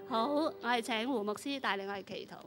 好，我哋請胡牧師帶領我哋祈禱。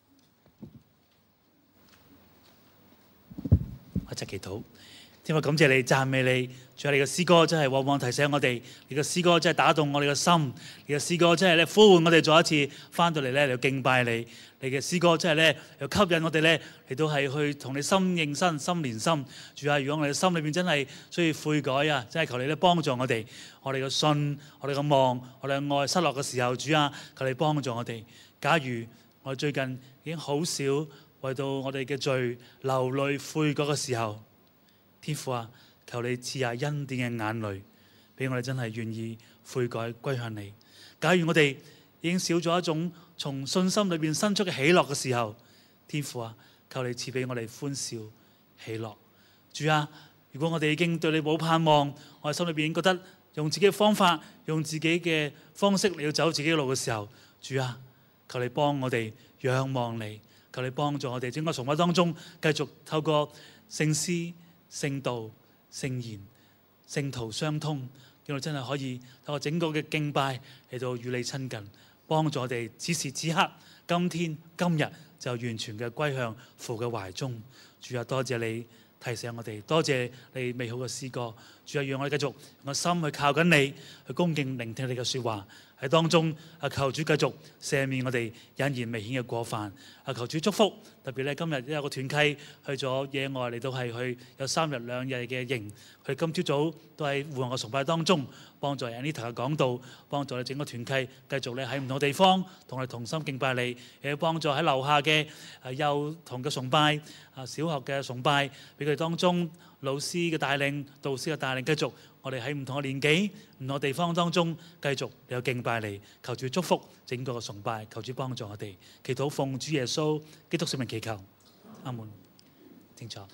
我就祈禱，天父感謝你，讚美你。仲有你嘅詩歌真係往往提醒我哋，你嘅詩歌真係打動我哋嘅心，你嘅詩歌真係咧呼喚我哋再一次翻到嚟咧嚟敬拜你。你嘅詩歌真係咧又吸引我哋咧嚟到係去同你心應心、心連心。主啊，如果我哋心裏邊真係需要悔改啊，真係求你咧幫助我哋。我哋嘅信、我哋嘅望、我哋嘅愛失落嘅時候，主啊，求你幫助我哋。假如我哋最近已經好少為到我哋嘅罪流淚悔改嘅時候，天父啊，求你賜下恩典嘅眼淚，俾我哋真係願意悔改歸向你。假如我哋已經少咗一種從信心裏邊生出嘅喜樂嘅時候，天父啊，求你賜俾我哋歡笑喜樂。主啊，如果我哋已經對你冇盼望，我哋心裏邊已經覺得用自己嘅方法、用自己嘅方式嚟要走自己嘅路嘅時候，主啊，求你幫我哋仰望你，求你幫助我哋整個崇拜當中繼續透過聖詩、聖道、聖言、聖徒相通，叫我真係可以透過整個嘅敬拜嚟到與你親近，幫助我哋此時此刻、今天今日就完全嘅歸向父嘅懷中。主啊，多謝你提醒我哋，多謝你美好嘅詩歌。主啊，讓我哋繼續用個心去靠緊你，去恭敬聆聽你嘅說話。喺當中求主繼續赦免我哋隱然未顯嘅過犯。求主祝福，特別咧今日有個團契去咗野外嚟到係去有3日2夜嘅營，佢哋今朝早都喺戶外嘅崇拜當中，幫助 Anita 嘅講道，幫助你整個團契繼續咧喺唔同地方同我哋同心敬拜你，亦幫助喺樓下嘅幼童嘅崇拜、小學嘅崇拜，俾佢哋當中老師嘅帶領、導師嘅帶領，繼續我哋喺唔同嘅年紀、唔同嘅地方當中繼續有敬拜你，求主祝福整個嘅崇拜，求主幫助我哋，祈禱奉主耶穌基督聖名祈求，阿門。清楚。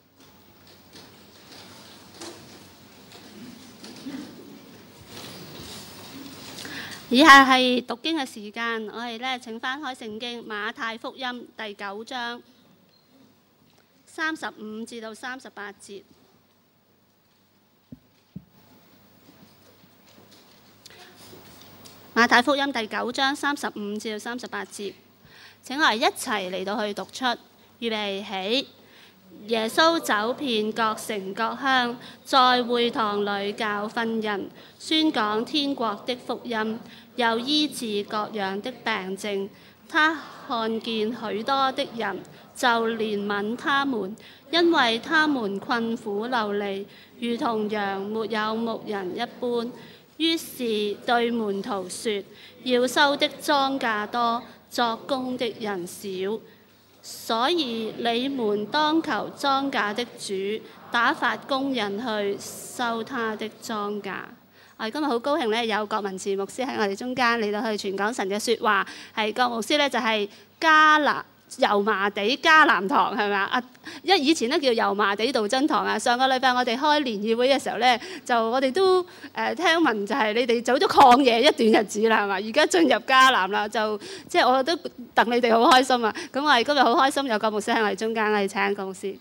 以下係讀經嘅時間，我哋咧請翻開聖經馬太福音第9章35至到38節。馬太福音第9章35至到38節，請我哋一齊嚟到去讀出，預備起。耶穌走遍各城各鄉，在會堂裏教訓人，宣講天國的福音，又醫治各樣的病症。他看見許多的人，就憐憫他們，因為他們困苦流離，如同羊沒有牧人一般。於是對門徒說：要收的莊稼多，作工的人少，所以你們當求莊稼的主打發工人去收他的莊稼。我哋今日好高興咧，有郭文慈牧師喺我哋中間嚟到去傳講神嘅説話。係郭牧師咧，就係油麻地迦南堂係咪啊？以前咧叫油麻地道真堂啊。上個禮拜我哋開聯誼會嘅時候咧，就我哋都聽聞就係你哋走咗曠野一段日子啦，係嘛？而家進入迦南啦，就即係我都戥你哋好開心啊！咁我哋今日好開心有郭牧師喺我哋中間，我哋請郭牧師。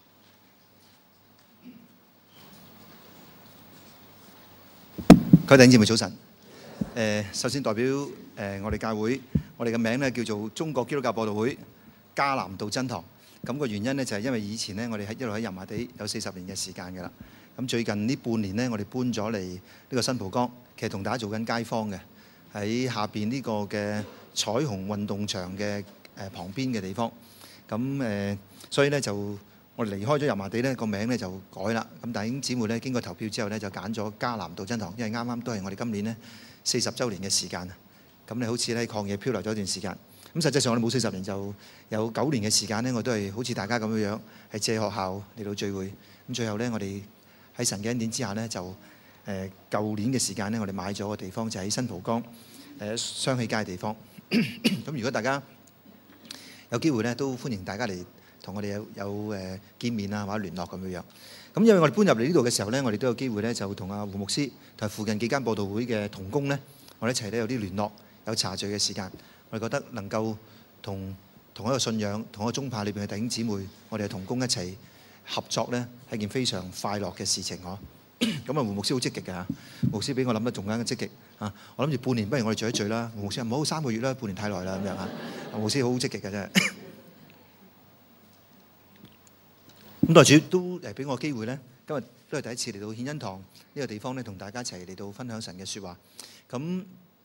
各位弟兄姊妹早晨。首先代表我哋教會，我哋嘅名咧叫做中國基督教播道會迦南道真堂。咁個原因咧就係因為以前咧我哋一路喺油麻地有40年嘅時間㗎啦。咁最近呢半年咧，我哋搬咗嚟呢個新蒲崗，其實同大家做緊街坊嘅，喺下邊呢個嘅彩虹運動場嘅旁邊嘅地方。咁所以咧就我哋離開咗油麻地咧，個名咧就改啦。咁弟兄姊妹咧經過投票之後咧，就揀咗迦南道真堂，因為啱啱都係我哋今年咧40週年嘅時間啊。咁你好似咧曠野漂流咗一段時間。咁實際上我哋冇40年，就有9年嘅時間咧，我都係好似大家咁樣樣，係借學校嚟到聚會。咁最後咧，我哋喺神嘅恩典之下咧，就舊年嘅時間咧，我哋買咗個地方，就喺新蒲崗雙喜街嘅地方。咁如果大家有機會咧，都歡迎大家嚟同我哋有見面啊，或者聯絡咁樣樣。咁因為我哋搬入嚟呢度嘅時候咧，我哋都有機會咧，就同阿胡牧師同附近幾間播道會嘅同工咧，我哋一齊咧有啲聯絡，有茶聚嘅時間。我哋覺得能夠同一個信仰、同一個宗派裏邊嘅弟兄姊妹，我哋嘅同工一齊合作咧，係件非常快樂嘅事情嗬。 咁啊，胡牧師好積極嘅嚇，牧師比我諗得仲更加積極嚇。我諗住半年，不如我哋聚一聚啦。胡牧師唔好3個月啦，半年太耐啦咁樣嚇。胡牧師好積極嘅真係。咁代主都俾我機會咧，今日都係第一次嚟到獻恩堂呢個地方咧，同大家一齊嚟到分享神嘅説話。咁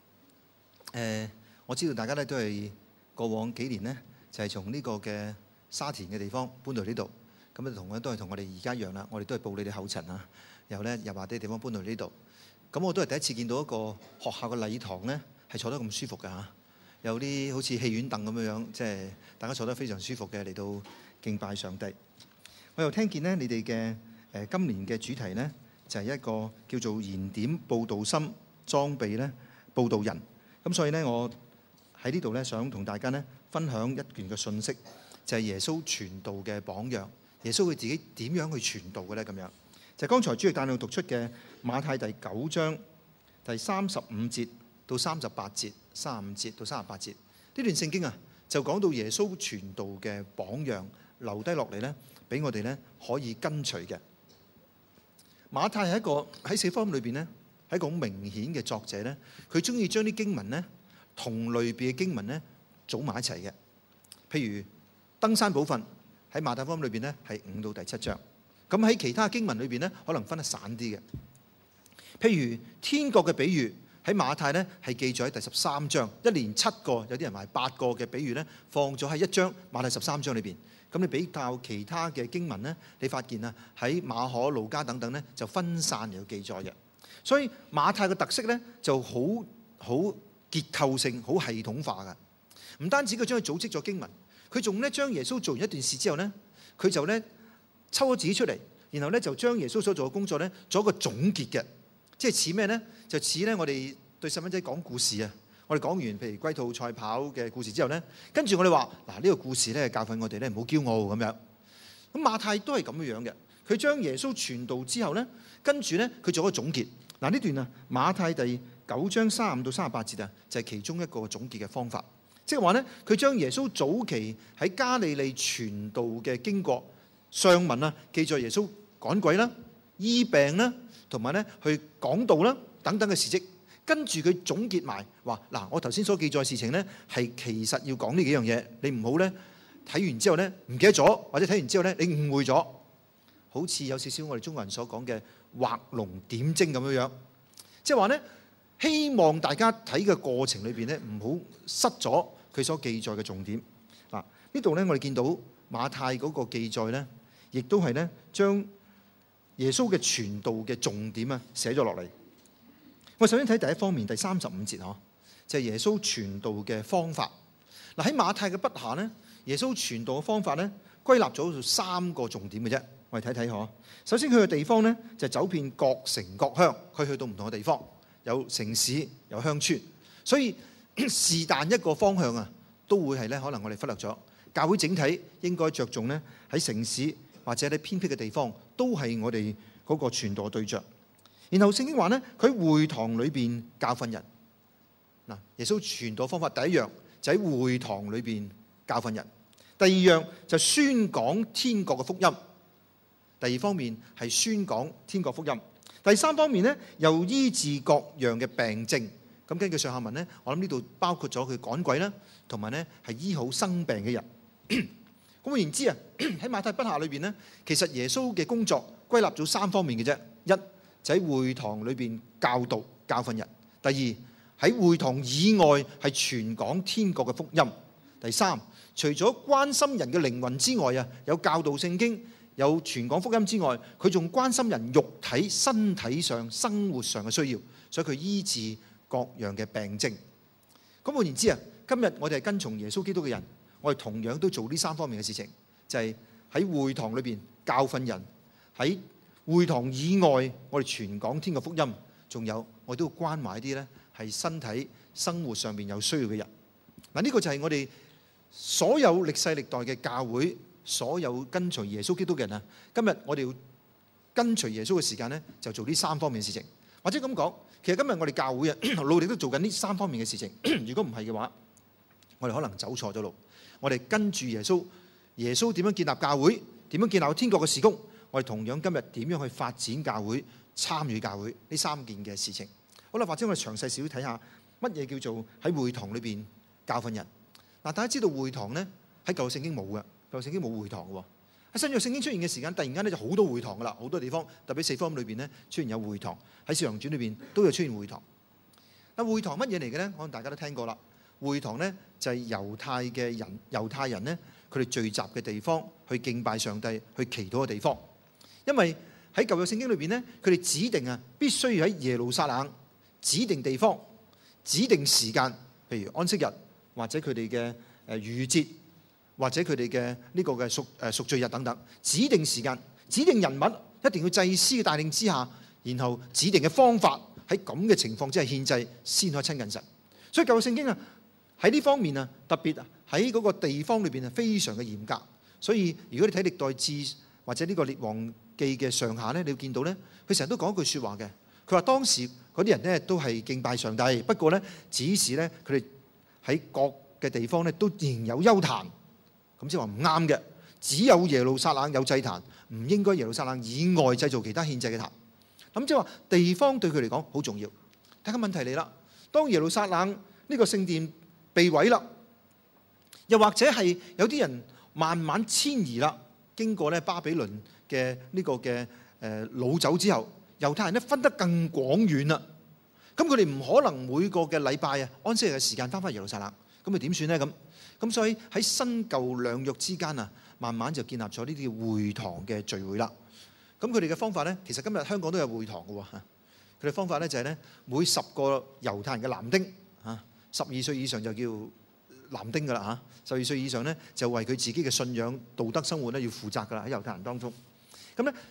我知道大家咧都係過往幾年咧，就係從呢個嘅沙田嘅地方搬到呢度。咁啊，同樣都係同我哋而家一樣啦，我哋都係步你哋後塵啊。然後咧，油麻地地方搬到呢度。咁我都係第一次見到一個學校嘅禮堂咧，係坐得咁舒服嘅嚇。有啲好似戲院凳咁樣樣，即係大家坐得非常舒服嘅嚟到敬拜上帝。我又聽見咧，你哋嘅今年嘅主題咧，就係一個叫做燃點佈道心裝備咧佈道人。咁所以咧，我喺呢度咧想同大家咧分享一段嘅信息，就係耶穌傳道嘅榜樣。耶穌佢自己點樣去傳道嘅咧？咁樣就係剛才主席帶領讀出嘅馬太第9章第35節到38節，35節到38節呢段聖經啊，就講到耶穌傳道嘅榜樣留低落嚟咧，俾我哋咧可以跟隨嘅。馬太係一個喺四福音裏邊咧係一個好明顯嘅作者咧，佢中意將啲經文咧同類別嘅經文咧組埋一齊嘅。譬如登山寶訓喺馬太福音裏邊咧係5到第7章，咁喺其他經文裏邊咧可能分得散啲嘅。譬如天國嘅比喻喺馬太咧係記載喺第13章，一連7個，有啲人話8個嘅比喻咧放咗喺1章馬太13章裏邊。咁你比較其他嘅經文咧，你發現啊喺馬可、路加等等咧就分散嚟記載嘅。所以馬太嘅特色咧就好結構性、好系統化嘅。唔單止佢將佢組織咗經文，佢仲咧將耶穌做完一段事之後咧，佢就咧抽咗自己出嚟，然後咧就將耶穌所做嘅工作咧做一個總結嘅，即係似咩咧？就似咧我哋對細蚊仔講故事啊！我哋講完譬如龜兔賽跑嘅故事之後咧，跟住我哋話嗱，呢個故事咧教訓我哋咧唔好驕傲咁樣。咁馬太都係咁樣嘅，佢將耶穌傳道之後咧，跟住咧佢做一個總結。嗱，呢段啊馬太第9章35到38節啊，就係其中一個總結嘅方法。即係話咧，佢將耶穌早期喺加利利傳道嘅經過上文啊，記載耶穌趕鬼啦、醫病啦，同埋咧去講道啦等等嘅事蹟。跟住佢總結埋話嗱，我頭先所記載嘅事情咧，係其實要講呢幾樣嘢，你唔好咧睇完之後咧唔記得咗，或者睇完之後咧你誤會咗，好似有少少我哋中國人所講嘅畫龍點睛咁樣樣。即係話咧，希望大家睇嘅過程裏邊咧，唔好失咗佢所記載嘅重點。嗱，呢度咧我哋見到馬太嗰個記載咧，亦都係咧將耶穌嘅傳道嘅重點啊寫咗落嚟。我首先睇第一方面，第35節嗬，就係耶穌傳道嘅方法。嗱，喺馬太嘅筆下咧，耶穌傳道嘅方法咧歸納咗3個重點嘅啫。我哋睇睇嗬。首先佢嘅地方咧就走遍各城各鄉，佢去到唔同嘅地方，有城市有鄉村，所以是但一個方向啊，都會係咧可能我哋忽略咗。教會整體應該着重咧喺城市或者喺偏僻嘅地方，都係我哋嗰個傳道嘅對象。然後聖經話咧，佢喺會堂裏邊教訓人。嗱，耶穌傳道方法第一樣就喺會堂裏邊教訓人，第二樣就宣講天國嘅福音。第二方面係宣講天國福音。第三方面咧又醫治各樣嘅病症。咁根據上下文咧，我諗呢度包括咗佢趕鬼啦，同埋咧係醫好生病嘅人。咁換言之啊，喺馬太筆下裏邊咧，其實耶穌嘅工作歸納咗3方面嘅啫。一就喺會堂裏邊教導教訓人。第二喺會堂以外係傳講天國嘅福音。第三，除咗關心人嘅靈魂之外啊，有教導聖經、有傳講福音之外，佢仲關心人肉體身體上生活上嘅需要，所以佢醫治各樣嘅病症。咁換言之啊，今日我哋係跟從耶穌基督嘅人，我哋同樣都做呢3方面嘅事情，就係喺會堂裏邊教訓人，喺會堂以外我哋傳講天國福音，仲有我哋都要關懷一啲咧係身體生活上面有需要嘅人。嗱，呢個就係我哋所有歷世歷代嘅教會，所有跟隨耶穌基督嘅人啊，今日我哋要跟隨耶穌嘅時間咧，就做呢3方面嘅事情。或者咁講，其實今日我哋教會啊，努力都做緊呢3方面嘅事情。如果唔係嘅話，我哋可能走錯咗路。我哋跟住耶穌，點樣建立教會，點樣建立天國嘅事工，我哋同樣今日點樣去發展教會， 參與教會呢3件嘅事情。好啦，或者我哋詳細少少睇下乜嘢叫做喺會堂裏邊教訓人。嗱，大家知道會堂咧喺舊約聖經冇嘅，舊約聖經冇會堂嘅喎。喺新約聖經出現嘅時間，突然間咧就好多會堂噶啦，好多地方，特別4福音裏邊咧出現有會堂。喺使徒行傳裏邊都有出現會堂。嗱，會堂乜嘢嚟嘅咧？可能大家都聽過啦。會堂咧就係猶太人咧佢哋聚集嘅地方，去敬拜上帝、去祈禱嘅地方。因為喺舊約聖經裏邊咧，佢哋指定必須要喺耶路撒冷指定地方、指定時間，譬如安息日或者佢哋嘅逾越節，或者佢哋嘅呢個嘅贖罪日等等，指定時間、指定人物，一定要祭司嘅帶領之下，然後指定嘅方法，喺咁嘅情況之下獻祭，先可以親近神。所以舊約聖經喺呢方面特別喺嗰個地方裏邊非常嘅嚴格。所以如果你睇歷代志或者呢個列王記嘅上下咧，你會見到咧，佢成日都講一句説話嘅。佢話當時嗰啲人咧都係敬拜上帝，不過咧只是咧佢哋喺各嘅地方咧都仍然有邱壇，咁即係話唔啱嘅。只有耶路撒冷有祭壇，唔應該耶路撒冷以外製造其他獻祭嘅壇。咁即係話地方對佢嚟講好重要。但係個問題嚟啦，當耶路撒冷呢個聖殿被毀啦，又或者係有啲人慢慢遷移啦，經過咧巴比倫嘅呢個嘅擄走之後，猶太人咧分得更廣遠啦。咁佢哋唔可能每個嘅禮拜安息日嘅時間翻返耶路撒冷，咁咪點算咧？咁所以喺新舊兩約之間慢慢就建立咗呢啲會堂嘅聚會啦。咁佢哋嘅方法咧，其實今日香港都有會堂嘅喎。佢哋方法咧就係咧，每10個猶太人嘅男丁12歲以上就叫男丁噶啦嚇，12歲以上咧就為佢自己嘅信仰道德生活咧要負責噶啦，喺猶太人當中。咁咧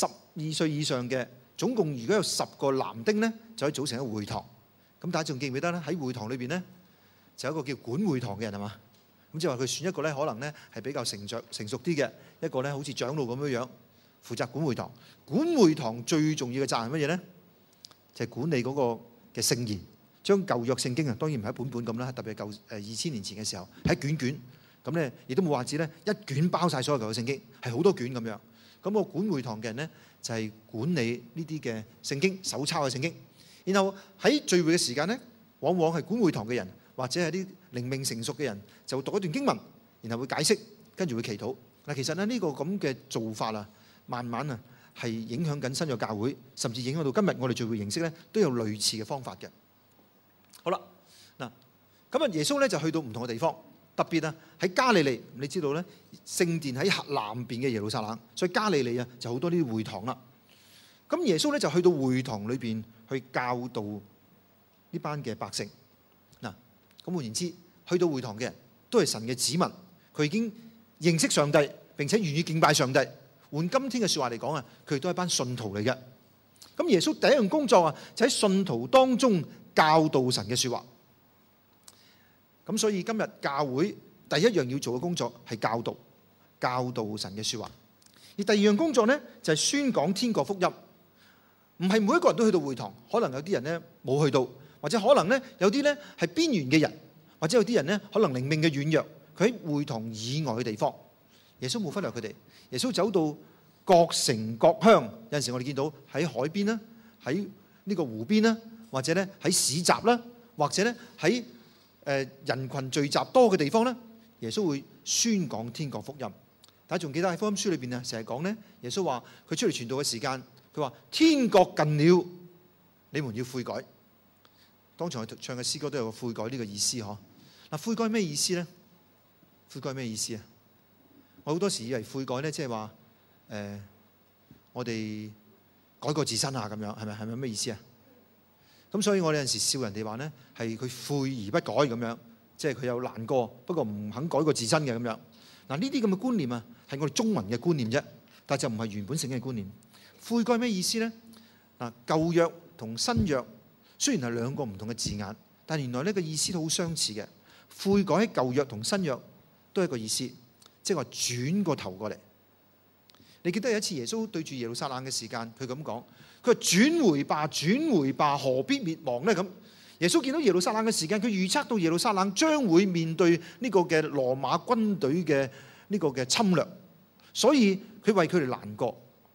12歲以上嘅總共如果有10個男丁咧，就可以組成一個會堂。咁大家仲記唔記得咧？喺會堂裏邊咧就有一個叫管會堂嘅人係嘛？咁即係話佢選一個咧可能咧係比較成熟啲嘅一個咧，好似長老咁樣樣負責管會堂。管會堂最重要嘅責任係乜嘢咧？就係管理嗰個嘅聖言。將舊約聖經當然唔係一本本咁啦，特別係舊2000年前嘅時候係一卷卷咁咧，亦都冇話指咧一卷包晒所有舊約聖經，係好多卷咁樣。咁個管會堂嘅人咧就係管理呢啲嘅聖經手抄嘅聖經，然後喺聚會嘅時間咧，往往係管會堂嘅人或者係啲靈命成熟嘅人就會讀一段經文，然後會解釋，跟住會祈禱。嗱，其實咧呢個咁嘅做法慢慢係影響緊新約教會，甚至影響到今日我哋聚會形式咧都有類似嘅方法嘅。好啦，嗱，咁耶穌咧就去到唔同嘅地方，特別喺加利利，你知道咧聖殿喺南邊嘅耶路撒冷，所以加利利就好多呢啲會堂啦。咁耶穌咧就去到會堂裏邊去教導呢班嘅百姓。嗱，咁換言之，去到會堂嘅人都係神嘅子民，佢已經認識上帝並且願意敬拜上帝。換今天嘅説話嚟講佢哋都係班信徒嚟嘅。咁耶穌第一樣工作就喺信徒當中教導神嘅説話。咁所以今日教會第一樣要做嘅工作係教導神嘅説話。而第二樣工作呢，就係宣講天國福音。唔係每一個人都去到會堂，可能有啲人呢冇去到，或者可能呢有啲呢係邊緣嘅人，或者有啲人呢可能靈命嘅軟弱，佢喺會堂以外嘅地方。耶穌冇忽略佢哋，耶穌走到各城各鄉。有陣時我哋見到喺海邊啦，喺呢個湖邊啦，或者咧喺市集啦，或者咧喺人群聚集多嘅地方咧，耶穌會宣講天國福音。大家仲記得喺福音書裏邊成日講咧，耶穌話佢出嚟傳道嘅時間，佢話天國近了，你們要悔改。當場唱嘅詩歌都有個悔改呢個意思嗬。嗱，悔改咩意思咧？悔改咩意思啊？我好多時以為悔改咧，即係話我哋改過自身咁樣，係咪咩意思啊？咁所以我哋有陣時笑人哋話咧，係佢悔而不改咁樣，即係佢有難過，不過唔肯改過自身嘅咁樣。嗱，呢啲咁嘅觀念係我哋中文嘅觀念啫，但係就唔係原本聖經嘅觀念。悔改咩意思咧？嗱，舊約同新約雖然係兩個唔同嘅字眼，但係原來呢個意思都好相似嘅。悔改喺舊約同新約都係一個意思，即係話轉個頭過嚟。你記得有一次耶穌對住耶路撒冷嘅時間，佢咁講，佢話轉回吧，轉回吧，何必滅亡呢？咁耶穌見到耶路撒冷嘅時間，佢預測到耶路撒冷將會面對呢個嘅羅馬軍隊嘅呢個嘅侵略，所以佢為佢哋難過。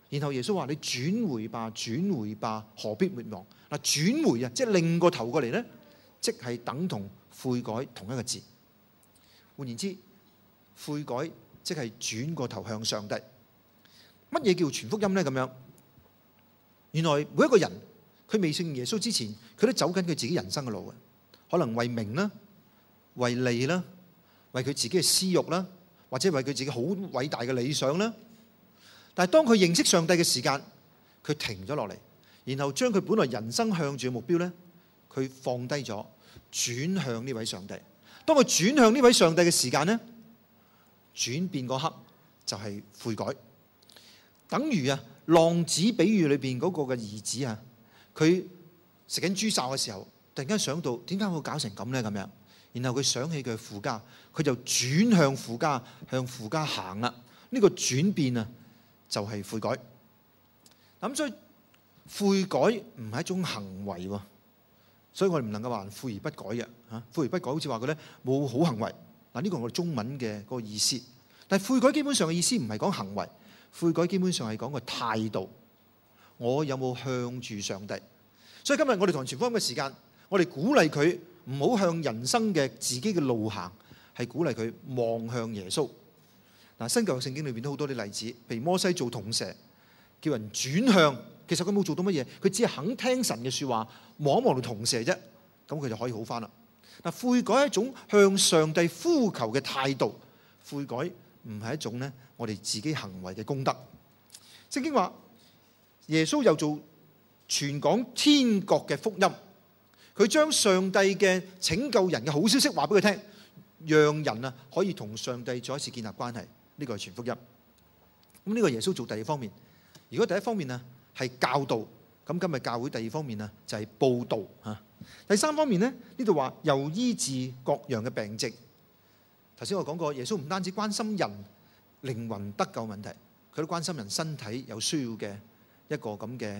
然後耶穌話：你轉回吧，轉回吧，何必滅亡？嗱，轉回啊，即係擰個頭過嚟咧，即係等同悔改同一個字。換言之，悔改即係轉個頭向上帝。乜嘢叫傳福音咧？咁樣，原來每一個人佢未信耶穌之前，佢都走緊佢自己人生嘅路嘅，可能為名啦、為利啦、為佢自己嘅私欲啦，或者為佢自己好偉大嘅理想啦。但係當佢認識上帝嘅時間，佢停咗落嚟，然後將佢本來人生向住嘅目標咧，佢放低咗，轉向呢位上帝。當佢轉向呢位上帝嘅時間咧，轉變嗰刻就係悔改。等於啊，浪子比喻裏邊嗰個嘅兒子啊，佢食緊豬潲嘅時候，突然間想到點解會搞成咁咧？咁樣，然後佢想起佢父家，佢就轉向父家，向父家行啦。呢個轉變啊，就係悔改。咁所以悔改唔係一種行為喎，所以我哋唔能夠話悔而不改嘅嚇。悔而不改好似話佢咧冇好行為。嗱，呢個係我哋中文嘅嗰個意思。但係悔改基本上嘅意思唔係講行為，悔改基本上係講個態度。我有冇向住上帝？所以今日我哋同人傳福音嘅時間，我哋鼓勵佢唔好向人生嘅自己嘅路行，係鼓勵佢望向耶穌。嗱，新舊約聖經裏邊都好多啲例子，譬如摩西做銅蛇，叫人轉向，其實佢冇做到乜嘢，佢只係肯聽神嘅説話，望一望條銅蛇啫，咁佢就可以好返啦。嗱，悔改係一種向上帝呼求嘅態度，悔改唔係一種咧我哋自己行為嘅功德。聖經話耶穌又做傳講天國嘅福音，佢將上帝嘅拯救人嘅好消息話俾佢聽，讓人啊可以同上帝再一次建立關係。呢個係傳福音。咁呢個耶穌做第二方面。如果第一方面啊係教導，咁今日教會第二方面啊就係報導嚇。第三方面咧，呢度話又醫治各樣嘅病症。頭先我講過，耶穌唔單止關心人靈魂得救問題，佢都關心人身體有需要嘅一個咁嘅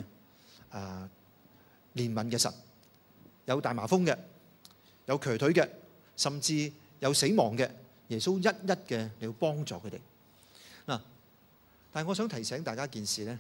憐憫嘅神。有大麻風嘅，有瘸腿嘅，甚至有死亡嘅，耶穌一一嘅嚟幫助佢哋。嗱，但係我想提醒大家一件事咧，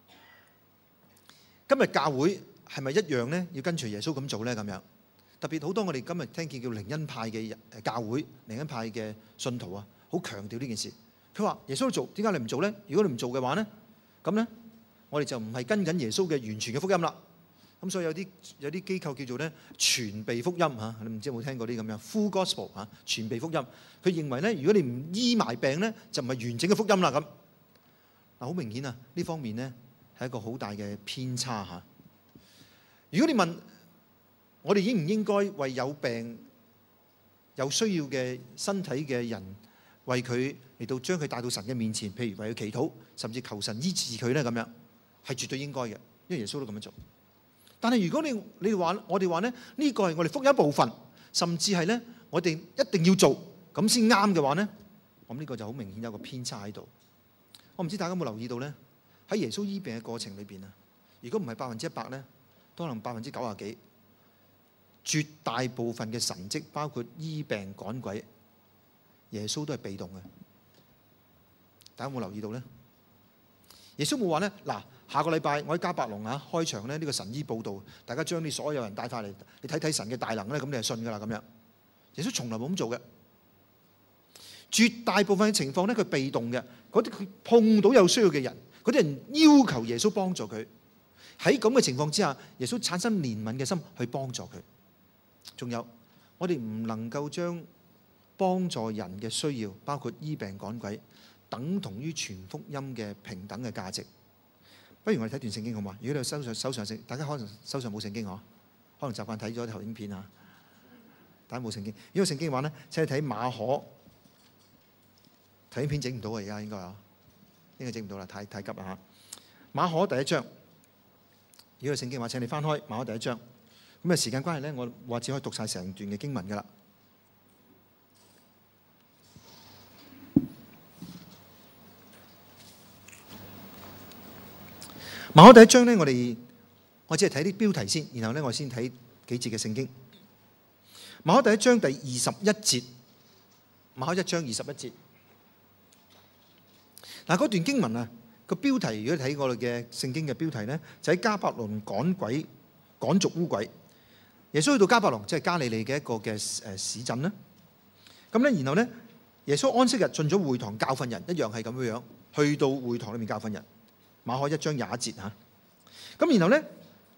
今日教會係咪一樣咧？要跟隨耶穌咁做咧？咁樣特別好多我哋今日聽見叫靈恩派嘅教會、靈恩派嘅信徒啊，好強調呢件事。佢話耶穌都做，點解你唔做咧？如果你唔做嘅話咧，咁咧我哋就唔係跟緊耶穌嘅完全嘅福音啦。咁所以有啲機構叫做咧全備福音嚇，你唔知有冇聽過啲咁樣 full gospel 嚇，全備福音。佢認為咧，如果你唔醫埋病咧，就唔係完整嘅福音啦咁。嗱，好明顯啊，呢方面咧係一個好大嘅偏差嚇。如果你問我哋應唔應該為有病有需要嘅身體嘅人，為佢嚟到將佢帶到神嘅面前，譬如為佢祈禱，甚至求神醫治佢咧，咁樣係絕對應該嘅，因為耶穌都咁樣做。但係如果你話我哋話咧，呢個係我哋福音一部分，甚至係咧我哋一定要做咁先啱嘅話咧，咁呢個就好明顯有個偏差喺度。我唔知大家有冇留意到咧，喺耶穌醫病嘅過程裏邊啊，如果唔係100%咧，都可能90%幾，絕大部分嘅神蹟，包括醫病趕鬼，耶穌都係被動嘅。大家有冇留意到咧？耶穌冇話咧，嗱，下個禮拜我喺迦百農啊開場咧呢個神醫報道，大家將啲所有人帶翻嚟，你睇睇神嘅大能咧，咁你係信噶啦咁樣。耶穌從來冇咁做嘅。絕大部分嘅情況咧，佢被動嘅，嗰啲佢碰到有需要嘅人，嗰啲人要求耶穌幫助佢。喺咁嘅情況之下，耶穌產生憐憫嘅心去幫助佢。仲有，我哋唔能夠將幫助人嘅需要，包括醫病趕鬼，等同於傳福音嘅平等嘅價值。不如我哋睇段聖經好嘛？如果你手上聖，大家可能手上冇聖經嗬，可能習慣睇咗啲投影片啊。大家冇聖經，如果聖經嘅話咧，請你睇馬可。投影片整唔到啊！而家應該整唔到啦，太急啦嚇。馬可第一章，如果有聖經嘅話，請你翻開馬可第一章。咁啊，時間關係咧，我話只可以讀晒成段嘅經文噶啦。馬可第一章咧，我只係睇啲標題先，然後咧我先睇幾節嘅聖經。馬可第一章第21節，馬可1章21節。嗱，嗰段經文啊， 個標題，如果睇我哋嘅聖經嘅標題呢，就喺迦百農趕鬼趕逐污鬼。耶穌去到迦百農，即係加利利嘅一個嘅市鎮啦。咁咧，然後咧，耶穌安息日進咗會堂教訓人，一樣係咁樣樣，去到會堂裏面教訓人。馬可1章21節嚇。咁然後咧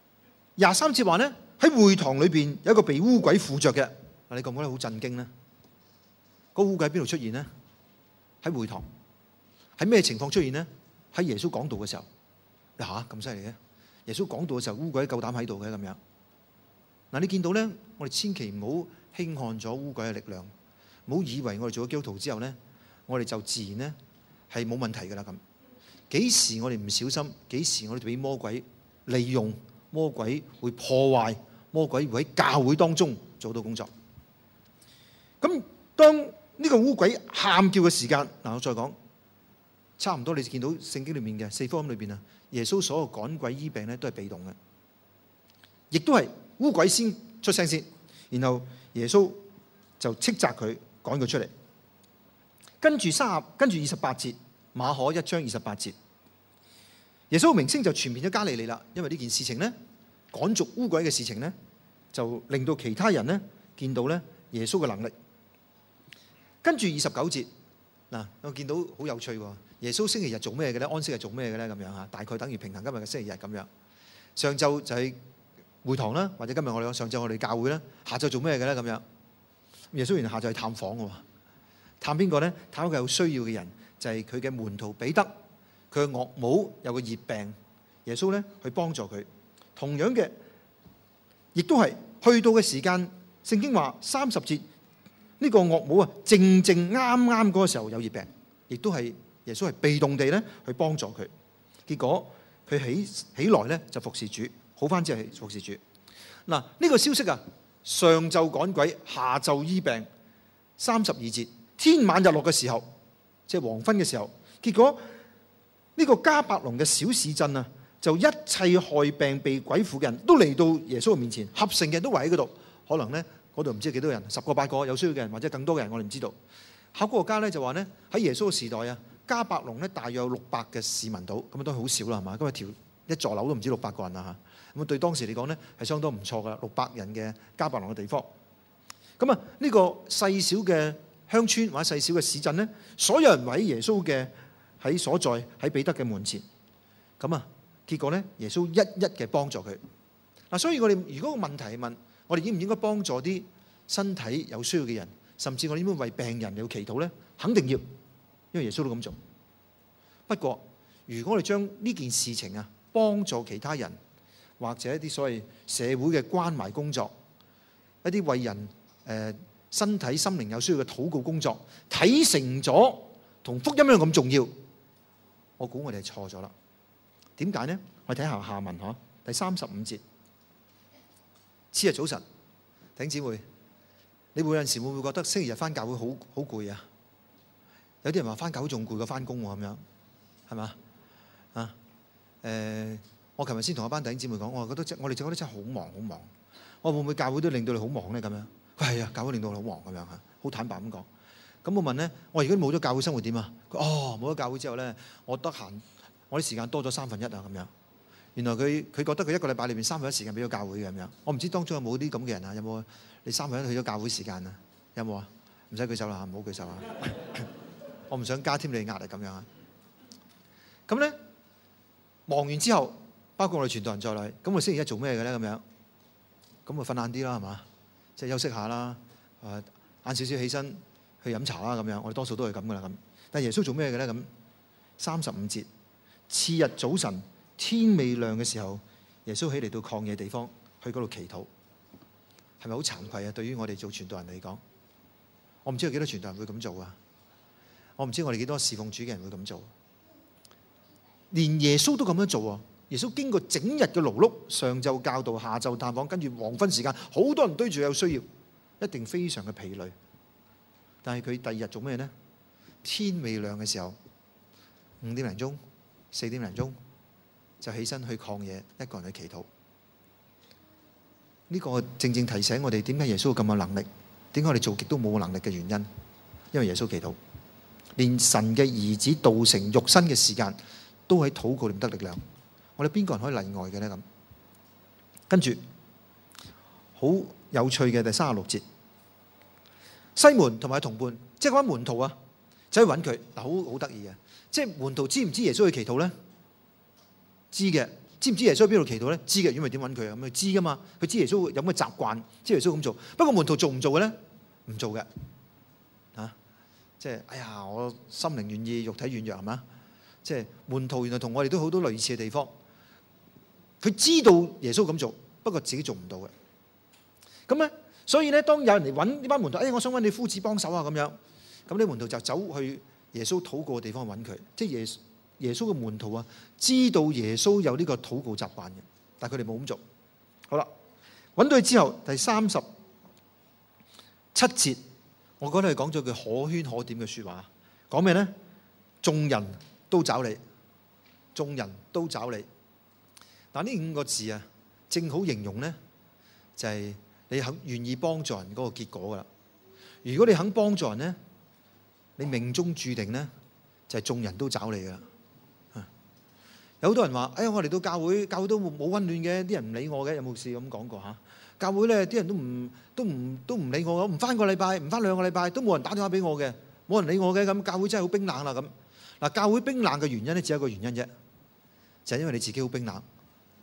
，23節話咧，喺會堂裏邊有一個被污鬼附着嘅。嗱，你覺唔覺得好震驚咧？個污鬼喺邊度出現咧？喺會堂。喺咩情況出現咧？喺耶穌講道嘅時候。嚇，咁犀利嘅！耶穌講道嘅時候，污鬼夠膽喺度嘅咁樣。嗱，你見到咧，我哋千祈唔好輕看咗污鬼嘅力量，唔好以為我哋做咗基督徒之後咧，我哋就自然咧係冇問題噶啦咁。幾時我哋唔小心，幾時我哋俾魔鬼利用，魔鬼會破壞，魔鬼會喺教會當中做到工作。咁當呢個污鬼喊叫嘅時間，嗱，我再講，差唔多你見到聖經裏面嘅4福音裏邊啊，耶穌所有趕鬼醫病咧都係被動嘅，亦都係污鬼先出聲先，然後耶穌就斥責佢，趕佢出嚟。跟住28節，馬可1章28節，耶穌嘅名聲就傳遍咗加利利啦。因為呢件事情咧，趕逐污鬼嘅事情咧，就令到其他人咧見到咧耶穌嘅能力。跟住29節，嗱，我見到好有趣喎。耶穌星期日做咩嘅咧？安息日做咩嘅咧？咁樣嚇，大概等於平衡今日嘅星期日咁樣。上晝就係會堂啦，或者今日我哋講上晝我哋教會啦。下晝做咩嘅咧？咁樣，耶穌原來下晝係探訪嘅喎。探邊個咧？探一個有需要嘅人，就係佢嘅門徒彼得。佢嘅岳母有個熱病，耶穌咧去幫助佢。同樣嘅，亦都係去到嘅時間，聖經話30節，呢個岳母啊，正啱嗰個時候有熱病，亦都係耶穌係被動地咧去幫助佢。結果佢起來咧就服侍主，好翻之後係服侍主。嗱，呢個消息啊，上晝趕鬼，下晝醫病。32節，天晚日落嘅時候，即係黃昏嘅時候，結果呢個迦百農嘅小市鎮啊，就一切害病被鬼附嘅人都嚟到耶穌嘅面前，合城嘅人都圍喺嗰度。可能咧嗰度唔知幾多人，10個8個有需要嘅人，或者更多嘅人，我哋唔知道。考古學家咧就話咧，喺耶穌嘅時代啊，迦百農咧大約有600嘅市民到，咁都好少啦，係嘛？今日一座樓都唔知600個人啦嚇。咁對當時嚟講咧係相當唔錯噶，600人嘅迦百農嘅地方。咁啊，呢個細小嘅鄉村或者細小嘅市鎮咧，所有人圍喺耶穌嘅喺所在喺彼得嘅門前。咁啊，結果咧耶穌一一嘅幫助佢。嗱，所以我哋如果個問題係問我哋應唔應該幫助啲身體有需要嘅人，甚至我哋應該為病人嚟祈禱咧，肯定要，因為耶穌都咁做。不過，如果我哋將呢件事情啊幫助其他人，或者一啲所謂社會嘅關懷工作，一啲為人身體心靈有需要嘅禱告工作，睇成咗同福音一樣咁重要，我估我哋係錯咗啦。點解呢？我哋睇下下文嗬，第35節。次日早晨，弟兄姊妹，你會有陣時會唔會覺得星期日返教會好攰啊？有啲人話返教會仲攰過返工喎，咁樣係嘛？啊我琴日先同一班弟兄姊妹講，我哋覺得真係好忙好忙。我會唔會教會都令到你好忙咧？咁樣，係啊，教會令到我好忙咁樣嚇，好坦白咁講。咁我問咧，我如果冇咗教會生活點啊？冇咗教會之後咧，我得閒，我啲時間多咗1/3啊咁樣。原來佢覺得佢一個禮拜裏邊1/3時間俾咗教會嘅咁樣。我唔知當中有冇啲咁嘅人啊？有冇你1/3去咗教會時間啊？有冇啊？唔使舉手啦，唔好舉手啊！我唔想加添你壓力咁樣啊。咁咧忙完之後，包括我哋傳道人在內，咁我星期一做咩嘅咧？咁樣咁我瞓晏啲啦，係嘛？即係休息下啦，晏少少起身去飲茶啦，咁樣我哋多數都係咁噶啦咁。但係耶穌做咩嘅咧？咁35節，次日早晨天未亮嘅時候，耶穌起嚟到曠野地方去嗰度祈禱，係咪好慚愧啊？對於我哋做傳道人嚟講，我唔知有幾多傳道人會咁做啊！我唔知我哋幾多侍奉主嘅人會咁做，連耶穌都咁樣做啊！耶穌經過整日嘅勞碌，上晝教導，下晝探訪，跟住黃昏時間，好多人堆住有需要，一定非常嘅疲累。但係佢第二日做咩呢？天未亮嘅時候，5點零鐘、4點零鐘就起身去曠野，一個人去祈禱。呢個正正提醒我哋點解耶穌咁有能力，點解我哋做極都冇能力嘅原因。因為耶穌祈禱，連神嘅兒子道成肉身嘅時間， 都喺禱告裏面得力量。我哋邊個人可以例外嘅咧？咁跟住好有趣嘅第36節，西門同埋同伴，即係嗰班門徒啊，走去揾佢。嗱，好得意嘅，即係門徒知唔知耶穌去祈禱咧？知嘅。知唔知耶穌喺邊度祈禱咧？知嘅，因為點揾佢啊？咁佢知噶嘛？佢知耶穌有咁嘅習慣，知耶穌咁做。不過門徒做唔做嘅咧？唔做嘅。即係哎呀，我心靈願意，肉體軟弱，係嘛？即係門徒原來同我哋都好多類似嘅地方。佢知道耶穌咁做，不過自己做唔到嘅。咁咧，所以咧，當有人嚟揾呢班門徒，我想揾你夫子幫手啊，咁樣，咁啲門徒就走去耶穌禱告嘅地方揾佢。即係耶穌嘅門徒啊，知道耶穌有呢個禱告習慣嘅，但係佢哋冇咁做。好啦，揾到佢之後，第37節，我覺得佢講咗句可圈可點嘅説話，講咩咧？眾人都找你，眾人都找你。嗱，呢5個字啊，正好形容咧，就係你肯願意幫助人嗰個結果噶啦。如果你肯幫助人咧，你命中注定咧，就係眾人都找你噶啦。有好多人話：我嚟到教會都冇溫暖嘅，啲人唔理我嘅。有冇試咁講過嚇？教會咧，啲人都唔理我，唔返個禮拜，唔返2個禮拜，都冇人打電話俾我嘅，冇人理我嘅。咁教會真係好冰冷啦咁。嗱，教會冰冷嘅原因咧，只有一個原因啫，就係因為你自己好冰冷。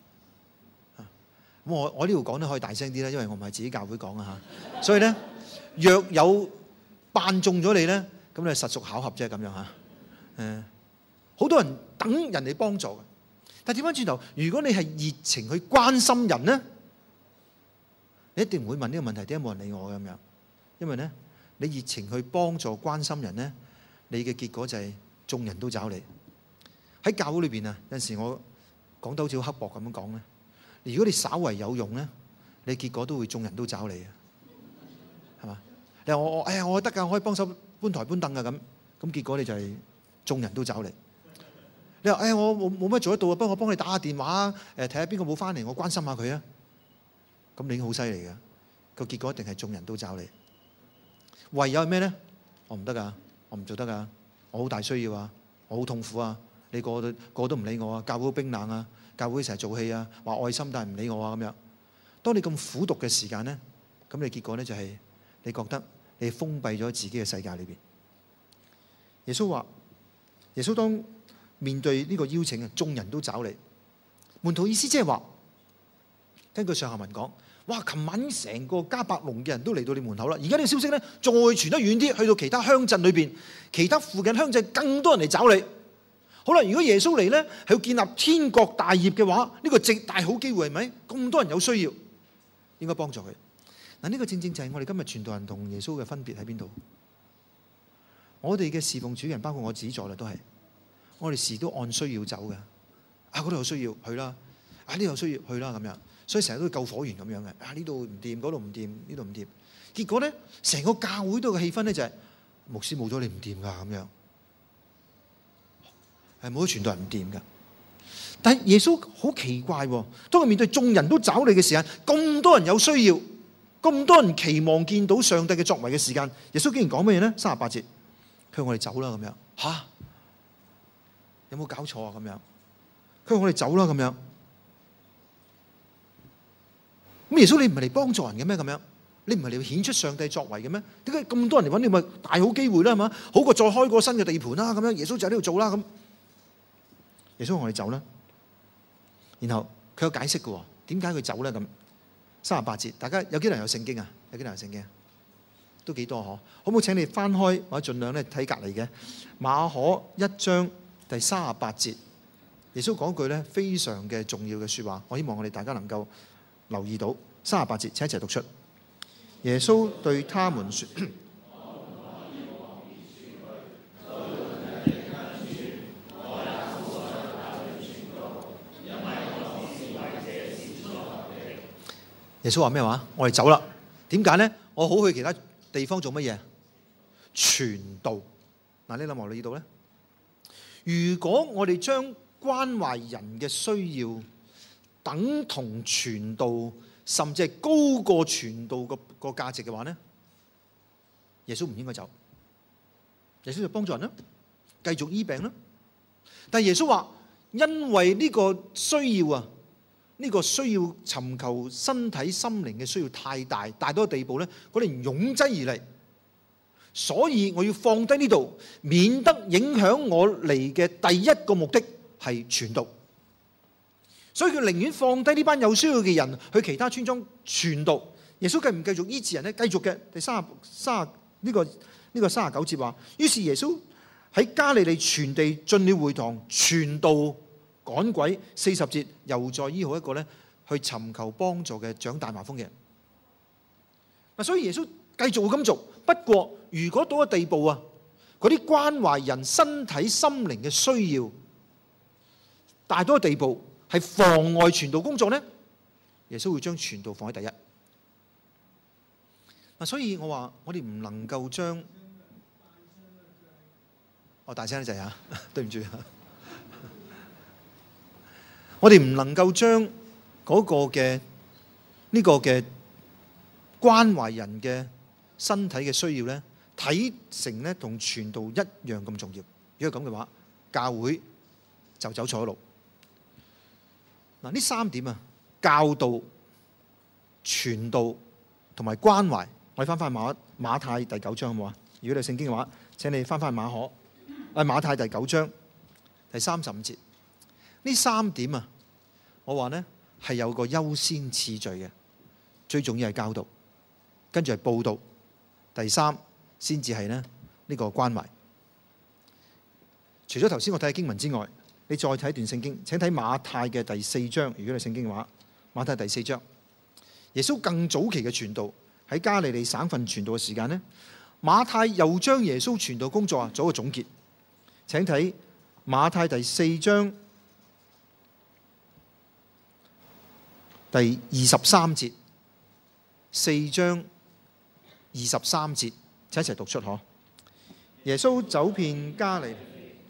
咁我呢度講得可以大聲啲啦，因為我唔係自己教會講啊嚇。所以咧，若有扮中咗你咧，咁你實屬巧合啫咁樣嚇。好多人等人哋幫助嘅，但係調翻轉頭，如果你係熱情去關心人咧，你一定唔會問呢個問題：點解冇人理我咁樣？因為咧，你熱情去幫助關心人咧，你嘅結果就係眾人都找你。喺教會裏邊啊，有陣時我講得好似好刻薄咁樣講咧。如果你稍為有用咧，你結果都會眾人都找你嘅，係嘛？你話我得㗎，我可以幫手搬台搬凳㗎咁結果你就係眾人都找你。你話我冇乜做得到啊，不過我幫你打下電話，睇下邊個冇翻嚟，我關心下佢啊。咁你已經好犀利嘅，個結果一定係眾人都找你。唯有係咩咧？我唔得㗎，我唔做得㗎，我好大需要啊，我好痛苦啊，你個個都唔理我啊，教會好冰冷啊，教會成日做戲啊，話愛心但係唔理我啊咁樣。當你咁苦毒嘅時間咧，咁你結果咧就係你覺得你封閉咗自己嘅世界裏邊。耶穌話：耶穌當面對呢個邀請啊，眾人都找你。門徒意思即係話，根據上下文講，哇！琴晚成個迦百農嘅人都嚟到你門口啦。而家呢個消息咧，再傳得遠啲，去到其他鄉鎮裏邊，其他附近鄉鎮更多人嚟找你。好啦，如果耶穌嚟咧，係要建立天國大業嘅話，呢個極大好機會係咪？咁多人有需要，應該幫助佢。嗱，呢個正正就係我哋今日傳道人同耶穌嘅分別喺邊度？我哋嘅侍奉主人，包括我自己在內都係。我哋時都按需要走嘅，嗰度有需要去啦，呢度有需要去啦咁樣，所以成日都救火員咁樣嘅，呢度唔掂，嗰度唔掂，呢度唔掂，結果咧，成個教會度嘅氣氛咧就係牧師冇咗你唔掂噶咁樣，係冇咗傳道人唔掂噶。但係耶穌好奇怪，當佢面對眾人都找你嘅時間，咁多人有需要，咁多人期望見到上帝嘅作為嘅時間，耶穌竟然講乜嘢咧？38節，佢話我哋走啦咁樣，吓？有冇搞錯啊？咁樣，佢話我哋走啦咁樣。咁耶穌你唔係嚟幫助人嘅咩？咁樣，你唔係嚟顯出上帝作為嘅咩？點解咁多人嚟揾你？咪大好機會啦，係嘛？好過再開個新嘅地盤啦，咁樣。耶穌就喺呢度做啦，咁。耶穌話我哋走啦。然後佢有解釋嘅，點解佢走咧？咁38節，大家有幾多人有聖經啊？有幾多人有聖經啊？都幾多嗬？好唔好請你翻開或者盡量咧睇隔離嘅馬可1章。第38節，耶穌講句咧非常嘅重要嘅説話，我希望我哋大家能夠留意到。38節，請一齊讀出。耶穌對他們説：耶穌話咩話？我哋走啦。點解咧？我好去其他地方做乜嘢？傳道。嗱，你諗落呢度咧？如果我哋將關懷人嘅需要等同傳道，甚至係高過傳道個價值嘅話呢，耶穌唔應該走。耶穌就幫助人啦，繼續醫病啦。但係耶穌話因為呢個需要啊，呢個需要尋求身體心靈嘅需要太大，大到個地步咧，嗰啲人擁擠而嚟，所以我要放低呢度，免得影響我嚟嘅第一個目的係傳道。所以佢寧願放低呢班有需要嘅人去其他村莊傳道。耶穌繼唔繼續醫治人咧？繼續嘅。第呢個39節話，於是耶穌喺加利利全地進了會堂，傳道趕鬼。40節又再醫好一個咧去尋求幫助嘅長大麻風嘅人。嗱，所以耶穌繼續會咁做。不過如果到個地步啊，嗰啲關懷人身體心靈嘅需要大到個地步係妨礙傳道工作咧，耶穌會將傳道放喺第一。嗱，所以我話我哋唔能夠將大聲啲滯嚇，對唔住。我哋唔能夠將嗰個嘅呢個嘅關懷人嘅身體嘅需要咧，睇成咧同傳道一樣咁重要。如果咁嘅話，教會就走錯路。嗱，呢3點啊，教導、傳道同埋關懷。我哋翻馬太第9章好冇啊？如果你聖經嘅話，請你翻馬太第9章第35節。呢3點啊，我話呢係有個優先次序嘅，最重要係教導，跟住係報導，第3先至係呢個關懷。除咗頭先我睇嘅經文之外，你再睇一段聖經，請睇馬太嘅第4章。如果你聖經嘅話，馬太第4章，耶穌更早期嘅傳道。喺加利利省份傳道嘅時間呢，馬太又將耶穌傳道工作做一個總結。請睇馬太第4章第23節，4章23節，請一齊讀出嗬。耶穌走遍加利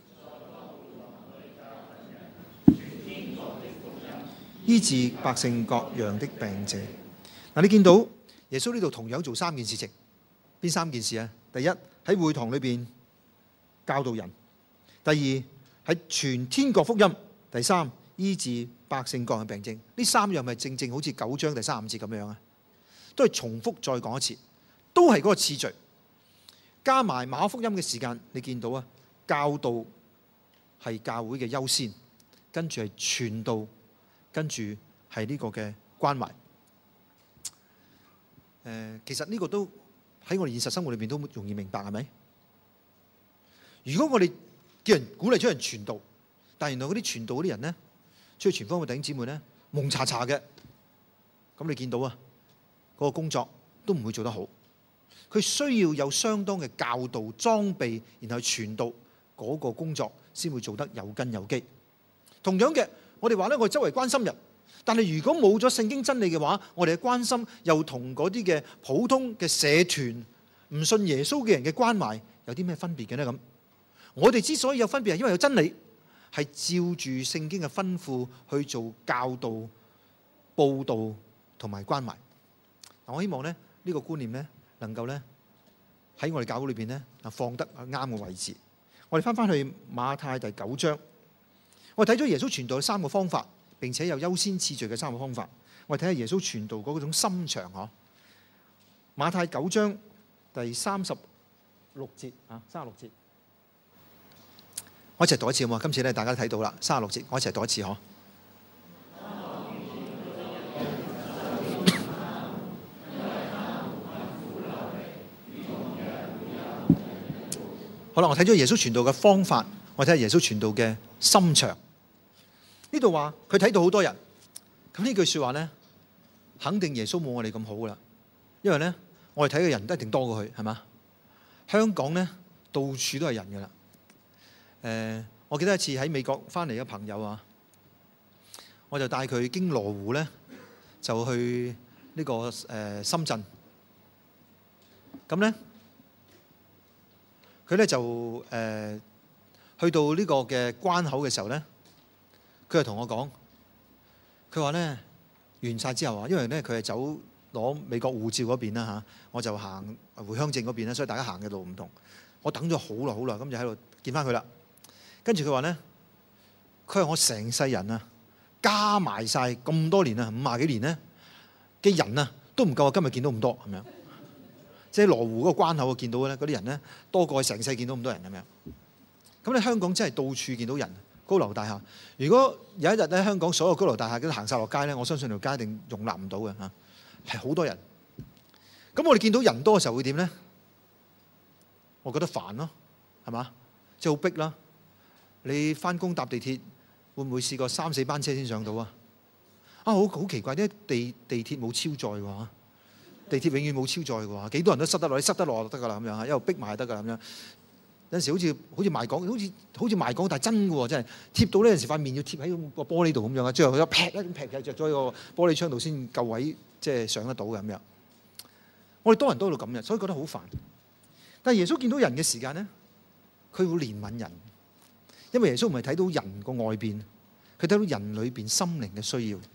利，醫治百姓各樣的病者。嗱，你見到耶穌呢度同樣做3件事情，邊3件事啊？第一，喺會堂裏邊教導人；第二，喺傳天國福音；第三，醫治百姓各樣病症。呢3樣咪正正好似9章第35節咁樣啊？都係重複再講一次，都係嗰個次序。加埋馬可福音嘅時間，你見到啊？教導係教會嘅優先，跟住係傳道，跟住係呢個嘅關懷。其實呢個都喺我哋現實生活裏邊都容易明白，係咪？如果我哋叫人鼓勵出人傳道，但原來嗰啲傳道嗰啲人呢，出去傳福音嘅弟兄姊妹呢，蒙查查嘅，咁你見到啊，嗰個工作都唔會做得好。佢需要有相當嘅教導裝備，然後傳道嗰個工作先會做得有根有基。同樣嘅，我哋話呢，我哋周圍關心人。但係如果冇咗聖經真理嘅話，我哋嘅關心又同嗰啲嘅普通嘅社團唔信耶穌嘅人嘅關懷有啲咩分別嘅呢？咁我哋之所以有分別，係因為有真理，係照住聖經嘅吩咐去做教導、報導同埋關懷。我希望咧呢個觀念咧能夠咧喺我哋教會裏邊咧放得啱嘅位置。我哋翻去馬太第9章，我哋睇咗耶穌傳道嘅3個方法。並且有優先次序嘅3個方法，我哋睇下耶穌傳道嗰種心腸嗬。馬太9章第36節啊，36節，我一齊讀一次好嘛？今次咧大家都睇到啦，36節，我一齊讀一次嗬。好啦，我睇咗耶穌傳道嘅方法，我睇下耶穌傳道嘅心腸。呢度話佢睇到好多人，咁呢句說話咧，肯定耶穌冇我哋咁好噶啦。因為咧，我哋睇嘅人都一定多過佢，係嘛？香港咧到處都係人噶啦。我記得一次喺美國翻嚟嘅朋友啊，我就帶佢經羅湖咧，就去呢個深圳。咁咧，佢咧就去到呢個嘅關口嘅時候咧。佢就同我講，佢話咧完晒之後啊，因為咧佢係走攞美國護照嗰邊啦嚇，我就行回鄉證嗰邊啦，所以大家行嘅路唔同。我等咗好耐，咁就喺度見翻佢啦。跟住佢話咧， 佢係我成世人啊，加埋晒咁多年啊，50幾年咧嘅人啊，都唔夠我今日見到咁多咁樣。即係羅湖嗰個關口，我見到咧嗰啲人咧，多過成世見到咁多人咁樣。咁咧香港真係到處見到人，高樓大廈。如果有一日咧香港所有高樓大廈都行晒落街咧，我相信條街一定容納唔到嘅嚇，係好多人。咁我哋見到人多嘅時候會點咧？我覺得煩咯，係嘛？即係好逼啦。你翻工搭地鐵會唔會試過3、4班車先上到啊？好奇怪，啲地鐵冇超載喎，地鐵永遠冇超載嘅喎，幾多人都塞得落，你塞得落就得㗎啦咁樣，一路逼埋就得㗎啦咁樣。有陣時好似賣廣，好似賣廣，但係真嘅喎，真係貼到呢陣時塊面要貼喺個玻璃度咁樣啊，最後佢一劈着咗喺個玻璃窗度先夠位，即係上得到嘅咁樣。我哋多人多到咁嘅，所以覺得好煩。但係耶穌見到人嘅時間咧，佢會憐憫人，因為耶穌唔係睇到人個外邊，佢睇到人裏邊心靈嘅需要。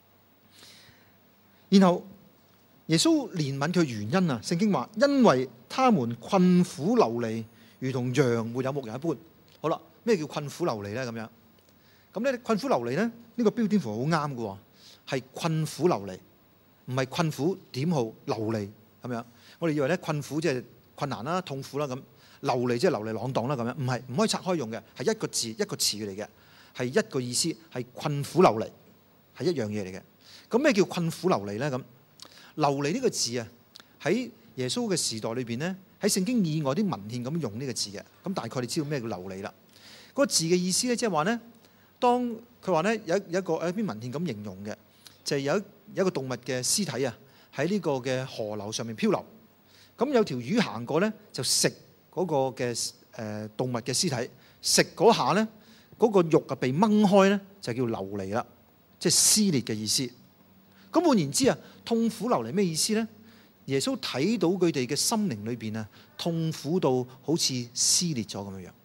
然後耶穌憐憫佢原因啊，聖經話因為他們困苦流離，如同羊沒有牧人一般。好啦，咩叫困苦流離咧？咁樣咁咧，困苦流離咧，呢個標點符好啱嘅喎，係困苦流離，唔係困苦點號流離咁樣。我哋以為咧困苦即係困難啦、痛苦啦咁，流離即係流離浪蕩啦咁樣，唔係，唔可以拆開用嘅，係一個字一個詞語嚟嘅，係一個意思，係困苦流離，係一樣嘢嚟嘅。咁咩叫困苦流離咧？咁流離呢個字啊，喺耶穌嘅時代裏邊咧，喺聖經以外啲文獻咁用呢個字嘅。咁大概你知道咩叫流離啦？嗰個字嘅意思咧，即係話咧，當佢話咧有一篇文獻咁形容嘅，就係有一個動物嘅屍體啊，喺呢個嘅河流上面漂流。咁有條魚行過咧，就食嗰個嘅動物嘅屍體，食嗰下咧，嗰個肉啊被掹開咧，就叫流離啦，即係撕裂嘅意思。咁換言之啊，痛苦流離咩意思咧？耶穌睇到佢哋嘅心靈裏邊啊，痛苦到好似撕裂咗咁樣樣。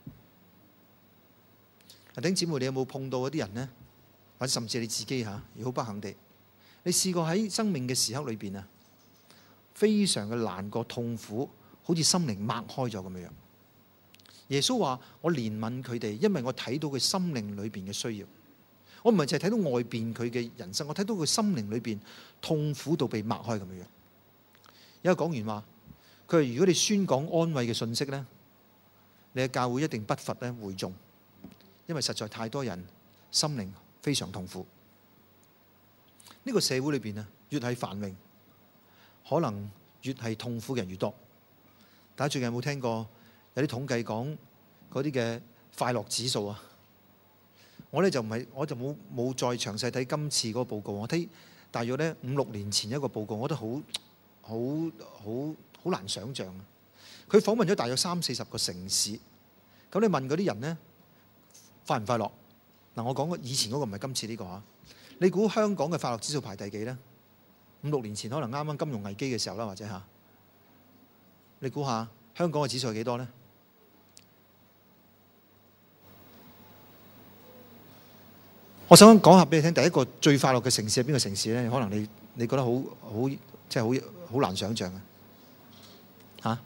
弟兄姊妹，你有冇碰到嗰啲人咧？或者甚至你自己嚇，如果不幸地，你試過喺生命嘅時刻裏邊啊，非常嘅難過、痛苦，好似心靈擘開咗咁樣樣。耶穌話：我憐憫佢哋，因為我睇到佢心靈裏邊嘅需要。我唔係淨係睇到外邊佢嘅人生，我睇到佢心靈裏邊痛苦到被擘開咁樣樣。有一個講員話：佢話如果你宣講安慰嘅信息咧，你嘅教會一定不乏咧會眾，因為實在太多人心靈非常痛苦。呢個社會裏邊啊，越係繁榮，可能越係痛苦嘅人越多。大家最近有冇聽過有啲統計講嗰啲嘅快樂指數啊？我咧就唔係，我就冇再詳細睇今次嗰個報告。我睇大約咧5、6年前一個報告，我覺得好難想像。佢訪問咗大約30、40個城市，咁你問嗰啲人咧快唔快樂？嗱，我講過以前嗰個唔係今次呢個嚇。你估香港嘅快樂指數排第幾咧？5、6年前可能啱啱金融危機嘅時候啦，或者嚇。你估下香港嘅指數係幾多咧？我想講下俾你聽，第一個最快樂嘅城市係邊個城市咧？可能你覺得好即係好難想像啊！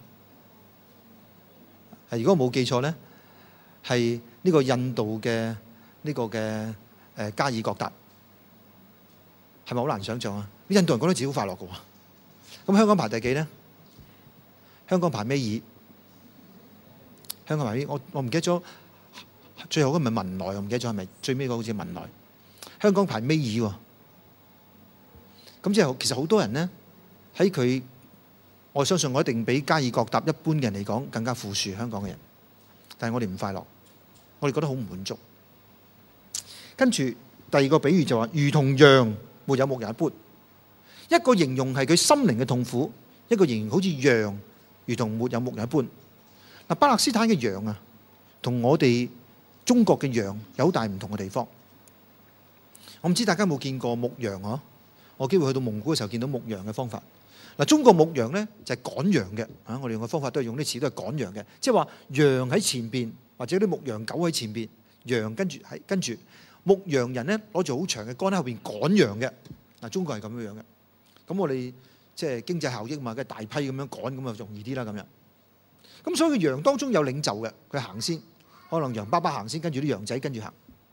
如果我冇記錯咧，係呢個印度嘅呢個嘅加爾各答，係咪好難想像啊？啲印度人覺得自己好快樂嘅喎。咁香港排第幾咧？香港排尾二。香港排尾，我唔記得咗。最後嗰個咪文萊，我唔記得咗係咪最尾嗰個好似文萊。香港排尾二喎。咁即係其實好多人咧喺佢，我相信我一定比加爾各答一般嘅人嚟講更加富庶，香港嘅人。但係我哋唔快樂，我哋覺得好唔滿足。跟住第二個比喻就話，如同羊沒有牧人一般。一個形容係佢心靈嘅痛苦，一個形容好似羊如同沒有牧人一般。嗱，巴勒斯坦嘅羊啊，同我哋中國嘅羊有好大唔同嘅地方。我唔知大家有冇見過牧羊嗬？我有機會去到蒙古嘅時候見到牧羊嘅方法。嗱，中國牧羊咧就係趕羊嘅，我哋用嘅方法都係用啲詞都係趕羊嘅，即係話羊喺前邊，或者啲牧羊狗喺前邊，羊跟住牧羊人咧攞住好長嘅杆喺後邊趕羊嘅。嗱，中國係咁樣嘅。咁我哋即係經濟效益嘛，梗係大批咁樣趕，咁啊容易啲啦咁樣。咁所以個羊當中有領袖嘅，佢行先，可能羊爸爸行先，跟住啲羊仔跟住行。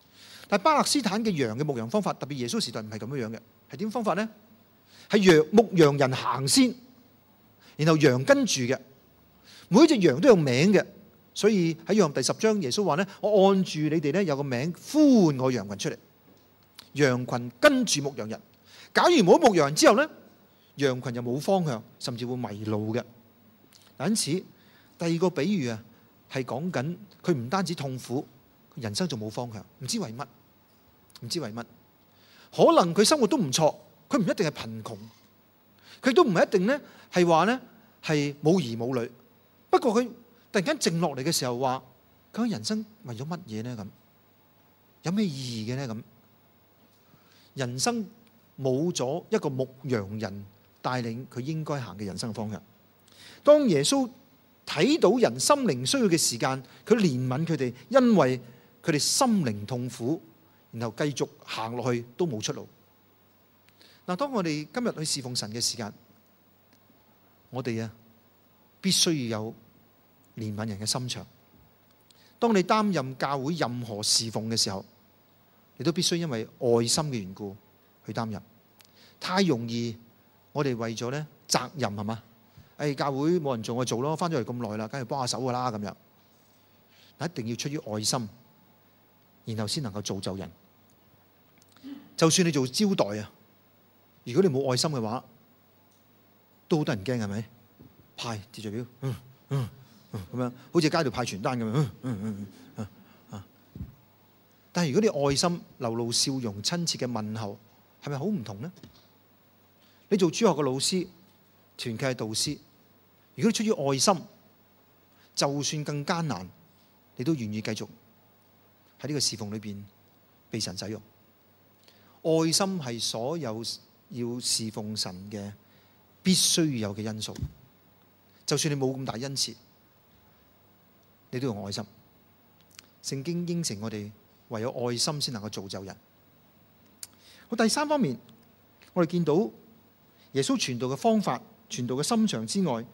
但係巴勒斯坦嘅羊嘅牧羊方法，特別耶穌時代唔係咁樣嘅，係點方法呢？係牧羊人行先，然後羊跟住嘅。每一隻羊都有名嘅，所以喺約翰第10章，耶穌話呢：我按住你哋呢有個名呼喚我羊群出嚟，羊群跟住牧羊人。假如冇牧羊人之後呢，羊群又冇方向，甚至會迷路嘅。因此，第二個比喻啊，係講緊佢唔單止痛苦，人生仲冇方向，唔知為乜，唔知為乜。可能佢生活都唔錯，佢唔一定係貧窮，佢都唔係一定呢係話呢係冇兒冇女。不過佢突然間靜落嚟嘅時候話：究竟人生為咗乜嘢呢？咁有咩意義嘅呢？咁人生冇咗一個牧羊人帶領佢應該行嘅人生方向。當耶穌睇到人心靈需要嘅時間，佢憐憫佢哋，因為佢哋心靈痛苦，然後繼續行落去都冇出路。嗱，當我哋今日去侍奉神嘅時間，我哋必須要有憐憫人嘅心腸。當你擔任教會任何侍奉嘅時候，你都必須因為愛心嘅緣故去擔任。太容易，我哋為咗呢責任係嘛？教會冇人做我做咯，翻咗嚟咁耐啦，梗係幫下手噶啦咁樣。一定要出於愛心，然後先能夠造就人。就算你做招待啊，如果你冇愛心嘅話，都好得人驚，係咪？派秩序表，咁樣，好似街度派傳單咁樣，但係如果你愛心流露笑容、親切嘅問候，係咪好唔同呢？你做主學嘅老師、團契嘅導師，如果你出於愛心，就算更艱難，你都願意繼續喺呢個侍奉裏邊被神使用。愛心係所有要侍奉神嘅必須要有嘅因素。就算你冇咁大恩賜，你都用愛心。聖經應承我哋，唯有愛心先能夠造就人。好，第三方面，我哋見到耶穌傳道嘅方法、傳道嘅心腸之外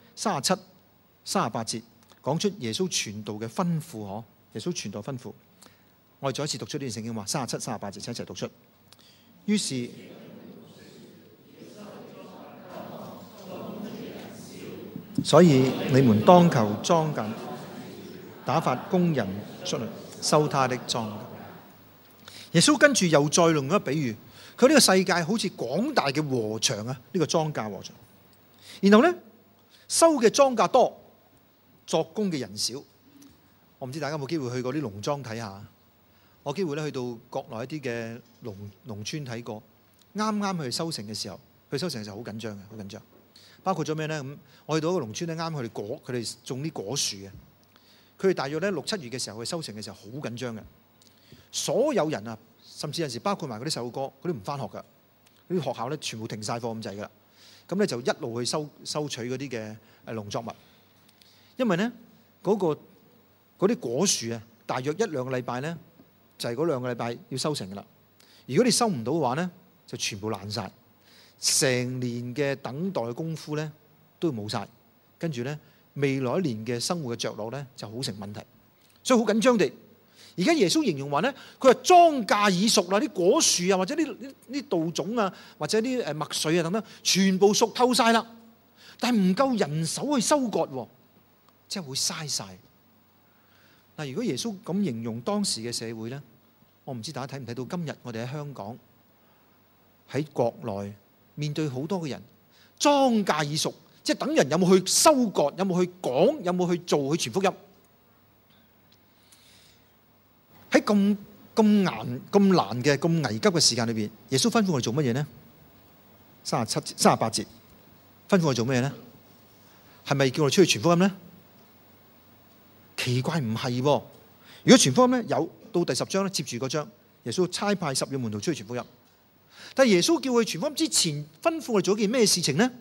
，37、38節講出耶穌傳道嘅吩咐。嗬，耶穌傳道吩咐，我哋再一次讀出呢段聖經話，37、38節一齊讀出。於是所以你們當求莊稼，打發工人出嚟收他的莊稼。耶穌跟住又再用一個比喻，佢呢個世界好似廣大嘅禾場啊，呢個莊稼禾場。然後呢，收嘅莊稼多，作工嘅人少。我唔知大家有冇機會去過啲農莊睇下。我有機會咧去到國內一啲嘅農村睇過，啱啱去收成嘅時候，去收成嘅時候好緊張嘅，好緊張。包括咗咩咧？咁我去到一個農村咧，啱佢哋種啲果樹嘅，佢哋大約咧6、7月嘅時候去收成嘅時候好緊張嘅。所有人啊，甚至有時包括埋嗰啲細路哥，佢都唔翻學噶，嗰啲學校咧全部停晒課咁滯噶啦。咁咧就一路去收取嗰啲嘅農作物，因為咧嗰啲果樹啊，大約1、2個禮拜咧就係嗰2個禮拜要收成噶啦。如果你收唔到嘅話咧，就全部爛晒。成年嘅等待功夫咧都冇晒，跟住咧未來一年嘅生活嘅着落咧就好成問題，所以好緊張地。而家耶穌形容話咧，佢話莊稼已熟啦，啲果樹啊，或者啲稻種啊，或者啲麥穗啊等等，全部熟透晒啦，但係唔夠人手去收割，即係會嘥晒。嗱，如果耶穌咁形容當時嘅社會咧，我唔知大家睇唔睇到今日我哋喺香港喺國內。面對好多嘅人，莊稼已熟，即係等人有冇去收割，有冇去講，有冇去做，去傳福音。喺咁難嘅、咁危急嘅時間裏邊，耶穌吩咐我哋做乜嘢呢？37、38節吩咐我哋做乜嘢呢？係咪叫我哋出去傳福音呢？奇怪，唔係。如果傳福音呢，有到第10章咧，接住嗰章，耶穌差派12門徒出去傳福音。但係耶穌叫佢傳福音之前，吩咐我哋做一件咩事情呢？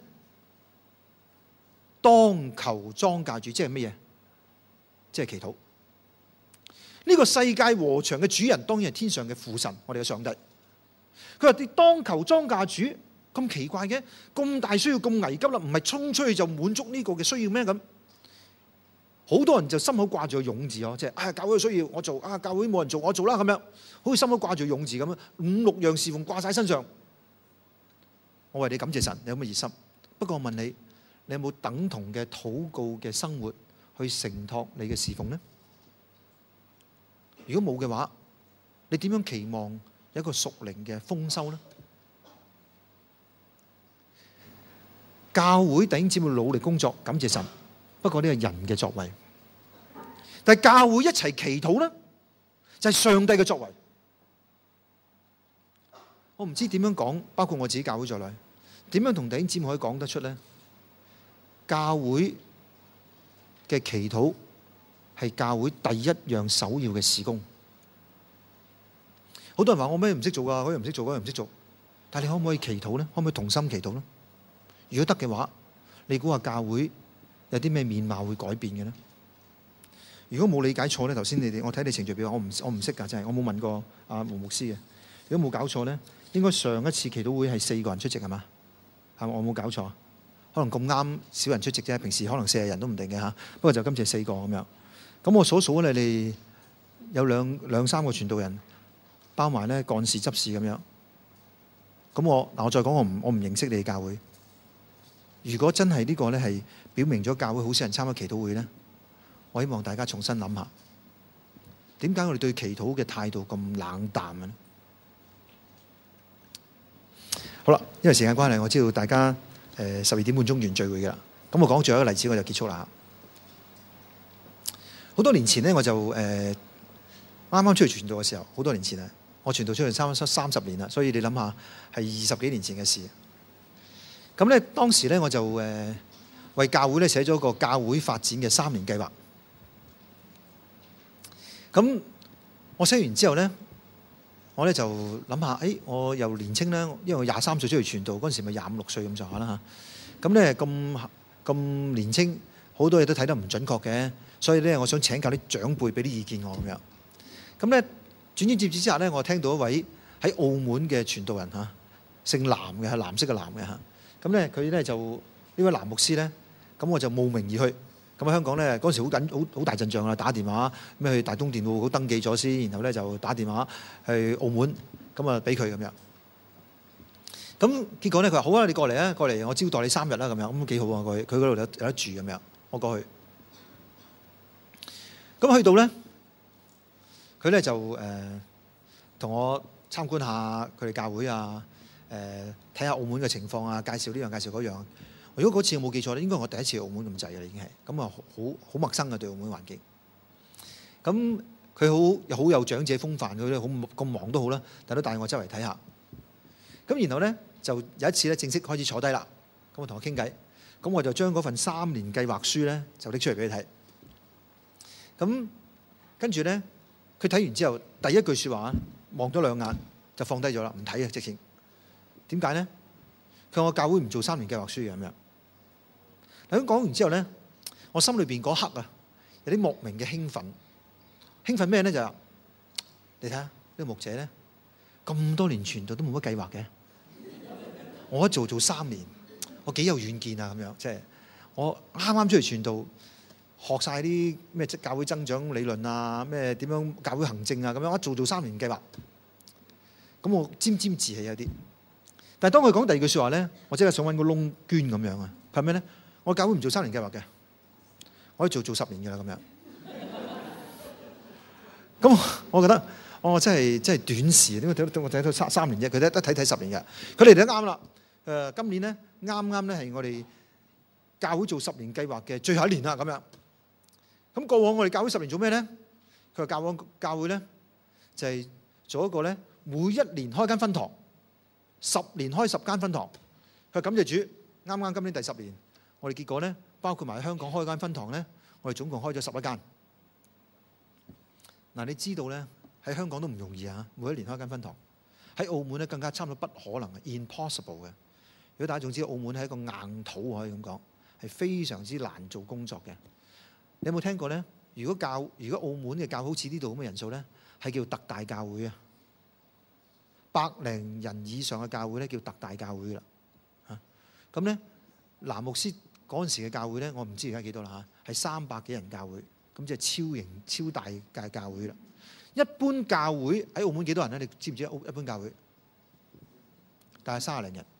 當求莊稼主，即係乜嘢？即係祈禱。呢個世界禾場嘅主人當然係天上嘅父神，我哋嘅上帝。佢話：你當求莊稼主，咁奇怪嘅，咁大需要，咁危急啦，唔係衝出去就滿足呢個嘅需要咩？咁好多人就心口掛住個勇字哦，即係教會需要我做，教會冇人做我做啦咁樣，好似心口掛住勇字咁樣，5、6樣侍奉掛晒身上。我為你感謝神，你有咁嘅熱心。不過我問你，你有冇等同嘅禱告嘅生活去承托你嘅侍奉呢？如果冇嘅話，你點樣期望有一個屬靈嘅豐收呢？教會弟兄姊妹努力工作，感謝神。不過呢個人嘅作為，但係教會一齊祈禱呢，就係上帝嘅作為。我唔知點樣講，包括我自己教會在內，點樣同弟兄姊妹可以講得出呢？教會嘅祈禱係教會第一樣首要嘅事工。好多人話我咩唔識做㗎，嗰樣唔識做，嗰樣唔識做。但係你可唔可以祈禱呢？可唔可以同心祈禱呢？如果得嘅話，你估下教會有啲咩面貌會改變嘅呢？如果冇理解錯呢，頭先你哋我睇你程序表，我唔識㗎，真係我冇問過阿毛牧師嘅。如果冇搞錯呢，應該上一次祈禱會係4個人出席係嘛？係咪我冇搞錯？可能咁啱少人出席啫，平時可能40人都唔定嘅嚇。不過就今次係4個咁樣。咁我數數你哋有兩三個傳道人，包埋咧幹事執事咁樣。咁我再講，我唔認識你哋教會。如果真係呢個咧係表明咗教會好少人參加祈禱會咧，我希望大家重新諗下，點解我哋對祈禱嘅態度咁冷淡嘅咧？好啦，因為時間關係，我知道大家12點半鐘完聚會嘅啦。咁我講最後一個例子我就結束啦。好多年前咧，我就啱啱出去傳道嘅時候，好多年前啊，我傳道出去差唔多30年啦，所以你諗下係20幾年前嘅事。咁咧當時咧我就為教會咧寫咗個教會發展嘅3年計劃。咁我寫完之後咧，我咧就諗下，我又年青啦，因為我23歲出去傳道，嗰陣時咪25、26歲咁上下啦嚇。咁咧咁年青，好多嘢都睇得唔準確嘅，所以咧我想請教啲長輩俾啲意見我咁樣。咁咧轉轉接接之下咧，我聽到一位喺澳門嘅傳道人嚇，姓藍嘅，係藍色嘅藍嘅嚇。咁咧佢咧就呢位藍牧師咧，咁我就慕名而去。咁喺香港咧嗰陣時好大陣仗啦，打電話咩去大東電腦登記咗先，然後咧就打電話去澳門，咁啊俾佢咁樣。咁結果咧佢話好啊，你過嚟啊，過嚟我招待你3日啦咁樣，咁幾好啊，佢嗰度有得住咁樣，我過去。咁去到咧，佢咧就同我參觀下佢哋教會啊，睇下澳門嘅情況啊，介紹呢樣介紹嗰樣。如果嗰次我冇記錯咧，應該我第一次去澳門咁滯嘅已經係，咁啊好陌生嘅對澳門環境。咁佢好有長者風範，佢咧好咁忙都好啦，但都帶我周圍睇下。咁然後咧就有一次咧正式開始坐低啦，咁我同我傾偈，咁我就將嗰份3年計劃書咧就拎出嚟俾佢睇。咁跟住咧，佢睇完之後第一句説話望咗2眼就放低咗啦，唔睇啊直情。點解咧？佢話我教會唔做3年計劃書嘅咁樣。咁講完之後咧，我心裏邊嗰刻啊，有啲莫名嘅興奮。興奮咩咧？就係你睇下呢個牧者咧，咁多年傳道都冇乜計劃嘅。我一做3年，我幾有遠見啊咁樣。即係我啱啱出嚟傳道，學晒啲咩教會增長理論啊，咩點樣教會行政啊咁樣。我做3年計劃，咁我沾沾自喜有啲。但係當佢講第二句説話咧，我即刻想揾個窿捐咁樣啊！佢話咩咧？我教會唔做3年計劃嘅，我可以做10年嘅啦咁樣。咁我覺得，真係短視，點解我睇到3年啫？佢得睇10年嘅。佢哋都啱啦。今年咧啱咧係我哋教會做10年計劃嘅最後1年啦咁樣。咁過往我哋教會10年做咩咧？佢話教會咧就係做一個咧每1年開間分堂，10年開10間分堂。佢話感謝主，啱今年第10年。我哋結果咧，包括埋香港開間分堂咧，我哋總共開咗11間。嗱，你知道咧喺香港都唔容易啊，每1年開間分堂。喺澳門咧更加差唔多不可能嘅 ，impossible 嘅。如果大家總知澳門係一個硬土，可以咁講，係非常之難做工作嘅。你有冇聽過咧？如果澳門嘅教會好似呢度咁嘅人數咧，係叫特大教會啊，100零人以上嘅教會咧叫特大教會啦。咁咧藍牧師嗰陣時嘅教會咧，我唔知而家幾多啦嚇， 係300幾人教會，咁即係超型超大嘅教會啦。一般教會喺澳門幾多人咧？你知唔知一般教會？大概30零人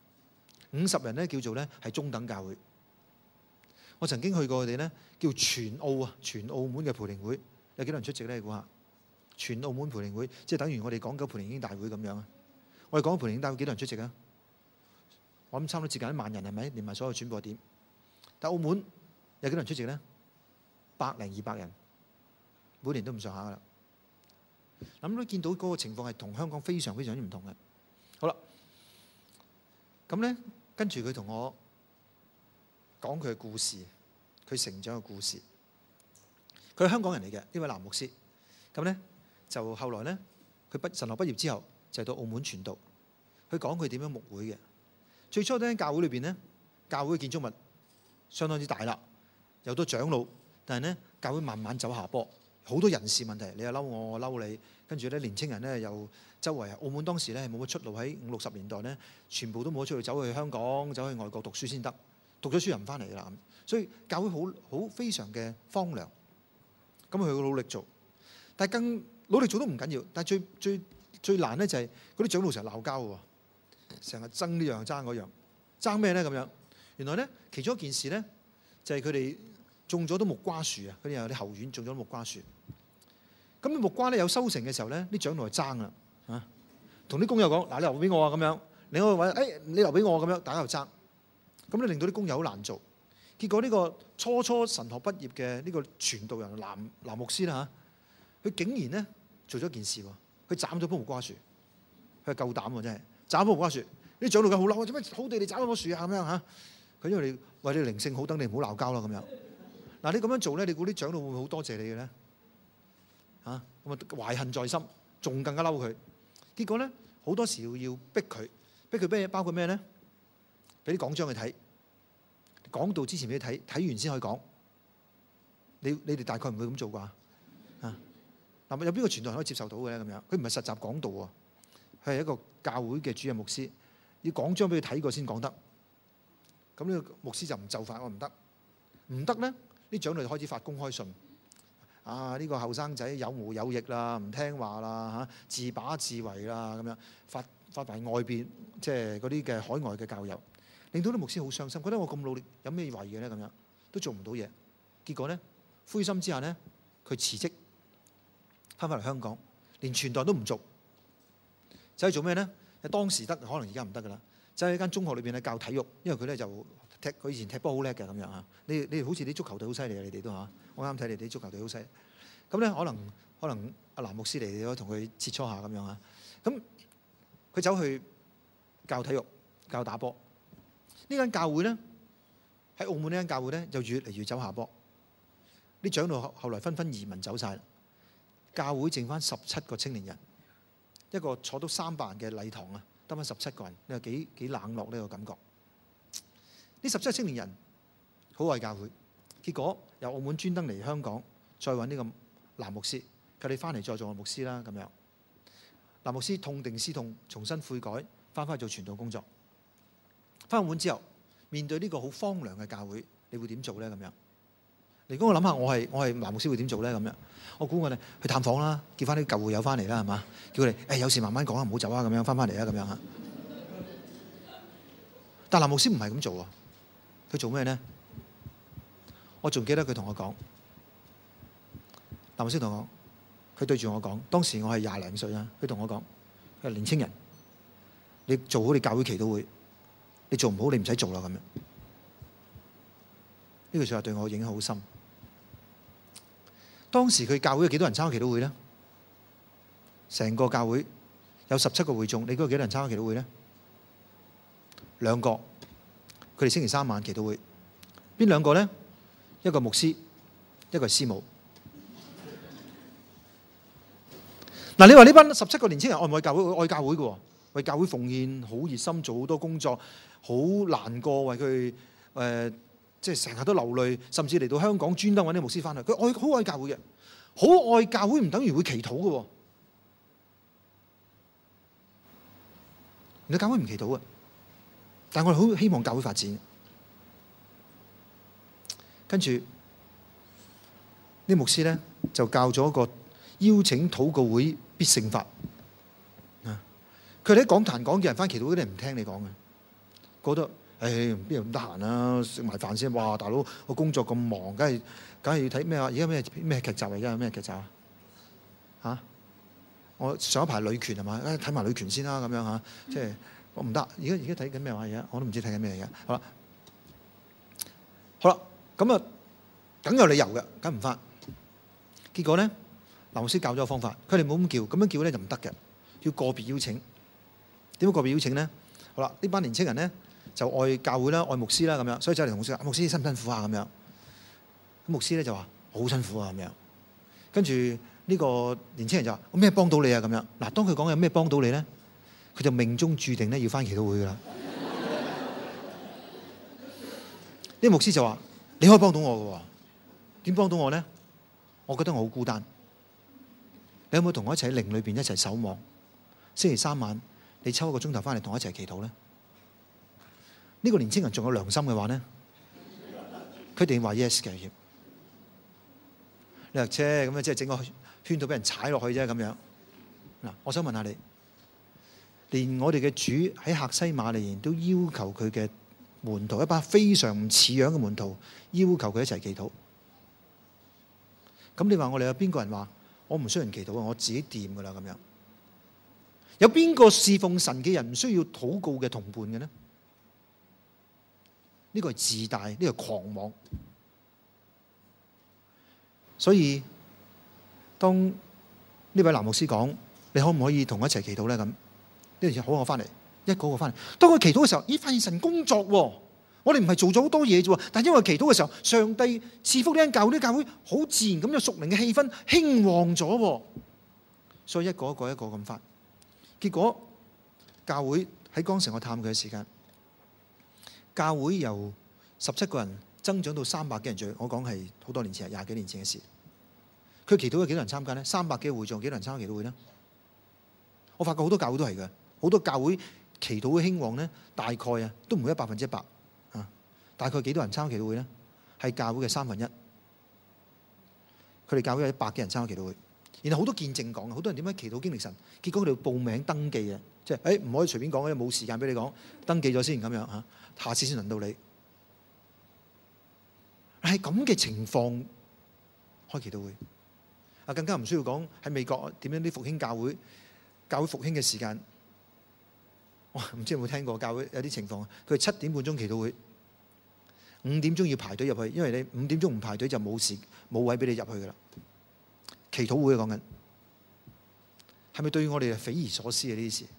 ，50人咧叫做咧係中等教會。我曾經去過佢哋咧，叫全澳啊，全澳門嘅培靈會，有幾多人出席咧？你估下？全澳門培靈會，即係等於我哋港九培靈經大會咁樣啊！我哋講培靈經大會幾多人出席啊？我諗差唔多接近1萬人係咪？連埋所有轉播點。但澳門有幾多人出席咧？100零200人，每年都唔上下噶啦。諗到見到嗰個情況係同香港非常非常之唔同嘅。好啦，咁咧跟住佢同我講佢嘅故事，佢成長嘅故事。佢係香港人嚟嘅，呢位男牧師。咁咧就後來咧，佢神學畢業之後就到澳門傳道。佢講佢點樣牧會嘅。最初喺教會裏邊咧，教會嘅建築物相當之大啦，有好多長老，但係咧教會慢慢走下坡，好多人事問題，你又嬲我，我嬲你，跟住咧年青人咧又周圍啊。澳門當時咧係冇乜出路，喺50、60年代咧，全部都冇得出去，走去香港，走去外國讀書先得，讀咗書又唔翻嚟㗎啦。所以教會好非常嘅荒涼。咁佢好努力做，但係更努力做都唔緊要。但係最難咧就係嗰啲長老成日鬧交喎，成日爭呢樣爭嗰樣，爭咩咧咁樣？原來咧其中一件事咧就係佢哋種咗啲木瓜樹啊，佢哋有啲後院種咗木瓜樹。咁木瓜咧有收成嘅時候咧，啲長老就爭啦嚇，同啲工友講：嗱，你留俾我啊咁樣，你可以話你留俾我咁樣，大家又爭。咁咧令到啲工友好難做。結果呢個初神學畢業嘅呢個傳道人藍牧師啦嚇，佢竟然咧做咗一件事喎，佢斬咗棵木瓜樹，佢係夠膽喎真係，斬棵木瓜樹。啲長老梗好嬲，做咩好地你斬咗棵樹啊咁樣嚇？佢因為你為你靈性好，等你唔好鬧交啦咁樣。嗱你咁樣做咧，你估啲長老會唔會好多謝你嘅咧？嚇咁啊懷恨在心，仲更加嬲佢。結果咧好多時要逼佢咩？包括咩咧？俾啲講章去睇。講道之前俾你睇，睇完先可以講。你哋大概唔會咁做啩？啊，嗱有邊個傳道人可以接受到嘅咧？咁樣佢唔係實習講道喎，佢係一個教會嘅主任牧師，要講章俾佢睇過先講得。咁呢個牧師就唔就範，我唔得，唔得咧，啲長老就開始發公開信。啊，呢個後生仔有毛有翼啦，唔聽話啦嚇，自把自為啦咁樣，發埋外邊即係嗰啲嘅海外嘅教友。令到啲牧師好傷心，覺得我咁努力有咩為嘅咧？咁樣都做唔到嘢，結果咧灰心之下咧，佢辭職翻返嚟香港，連傳道都唔做，走去做咩咧？當時得，可能而家唔得噶啦。就喺間中學裏邊咧教體育，因為佢咧就佢以前踢波好叻嘅咁樣嚇。你哋好似啲足球隊好犀利啊！你哋都嚇，我啱睇你哋啲足球隊好犀利。咁咧可能阿藍牧師嚟，你可以同佢切磋下咁樣嚇。咁佢走去教體育，教打波。呢間教會咧喺澳門呢間教會咧就越嚟越走下坡，啲長老後來紛紛移民走晒，教會剩翻17個青年人，一個坐到300人嘅禮堂啊，得翻17個人，你話幾冷落呢個感覺？呢17個青年人好愛教會，結果由澳門專登嚟香港，再揾呢個藍牧師，佢哋翻嚟再做個牧師啦咁樣。藍牧師痛定思痛，重新悔改，翻返去做傳道工作。翻澳門之後，面對呢個好荒涼嘅教會，你會點做咧？咁樣，如果我諗下，我係藍牧師會點做咧？咁樣，我估我哋去探訪啦，叫翻啲舊會友翻嚟啦，係嘛？叫佢哋有事慢慢講啊，唔好走啊，咁樣翻嚟啊，咁樣嚇。但藍牧師唔係咁做啊，佢做咩咧？我仲記得佢同我講，藍牧師同我講，佢對住我講，當時我係20零歲啊，佢同我講，佢係年青人，你做好你教會祈禱會。你做唔好，你唔使做啦咁樣。呢句説話對我影響好深。當時佢教會有幾多人參加祈禱會咧？成個教會有17個會眾，你估有幾多人參加祈禱會咧？2個，佢哋星期3晚祈禱會。邊2個咧？一個牧師，一個係師母。嗱，你話呢班17個年青人愛唔愛教會？愛教會嘅喎。為教會奉獻，好熱心，做好多工作，好難過，為佢即係成日都流淚，甚至嚟到香港專登揾啲牧師翻去。佢好愛教會嘅，好愛教會唔等於會祈禱嘅喎。你教會唔祈禱嘅，但係我哋好希望教會發展。跟住呢牧師咧就教咗一個邀請禱告會必勝法。佢哋喺講壇講嘅人翻祈禱會，啲人唔聽你講嘅，覺得邊有咁得閒啊？食埋飯先。哇！大佬，我工作咁忙，梗係要睇咩啊？而家咩劇集嚟？而家咩劇集啊？嚇！我上一排女權係嘛？睇埋女權先啦，咁樣嚇。即係我唔得。而家睇緊咩話？而家我都唔知睇緊咩嚟嘅。好啦，咁啊，梗有理由嘅，梗唔翻。結果咧，劉牧師教咗個方法，佢哋冇咁叫，咁樣叫咧就唔得嘅，要個別邀請。點樣個別邀請咧？好啦，呢班年青人咧就愛教會啦，愛牧師啦咁樣，所以就嚟同牧師話：牧師辛唔辛苦啊？咁樣，咁牧師咧就話：好辛苦啊咁樣。跟住呢個年青人就話：我咩幫到你啊？咁樣嗱，當佢講有咩幫到你咧，佢就命中注定咧要翻祈禱會噶啦。呢個牧師就話：你可以幫到我嘅喎，點幫到我咧？我覺得我好孤單，你可唔可以同我一齊喺靈裏邊一齊守望？星期三晚你抽一個鐘頭翻嚟同我一齊祈禱咧？呢個年青人仲有良心嘅話咧，佢哋話 yes 嘅。你話車咁樣即係整個圈度俾人踩落去啫咁樣。嗱，我想問下你，連我哋嘅主喺客西馬尼園都要求佢嘅門徒，一班非常唔似樣嘅門徒，要求佢一齊祈禱。咁你話我哋有邊個人話我唔需要人祈禱啊？我自己掂噶啦咁樣。有邊個侍奉神嘅人唔需要禱告嘅同伴嘅呢？呢個係自大，呢個係狂妄。所以當呢位男牧師講，你可唔可以同我一齊祈禱咧？咁呢樣嘢好，我翻嚟一個個翻嚟。當佢祈禱嘅時候，咦，發現神工作喎！我哋唔係做咗好多嘢啫喎，但係因為祈禱嘅時候，上帝賜福呢間教會，啲教會好自然咁有屬靈嘅氣氛興旺咗喎。所以一個一個咁翻。結果教會喺江城我探佢嘅時間，教會由17個人增長到300幾人聚。我講係好多年前，20幾年前嘅事。佢祈禱有幾多人參加呢？300幾個會眾，幾多人參加祈禱會呢？我發覺好多教會都係嘅，好多教會祈禱嘅興旺呢，大概啊都唔會100%啊。大概幾多人參加祈禱會呢？係教會嘅1/3。佢哋教會有100幾人參加祈禱會。然後好多見證講，好多人點樣祈禱經歷神，結果佢哋報名登記嘅，即係唔可以隨便講嘅，冇時間俾你講，登記咗先咁樣嚇，下次先輪到你。係咁嘅情況開祈禱會，更加唔需要講喺美國點樣啲復興教會復興嘅時間，哇！唔知有冇聽過教會有啲情況，佢7點半鐘祈禱會，5點鐘要排隊入去，因為你5點鐘唔排隊就冇位俾你入去噶啦。祈禱會講緊，係咪對我哋係匪夷所思嘅呢啲事？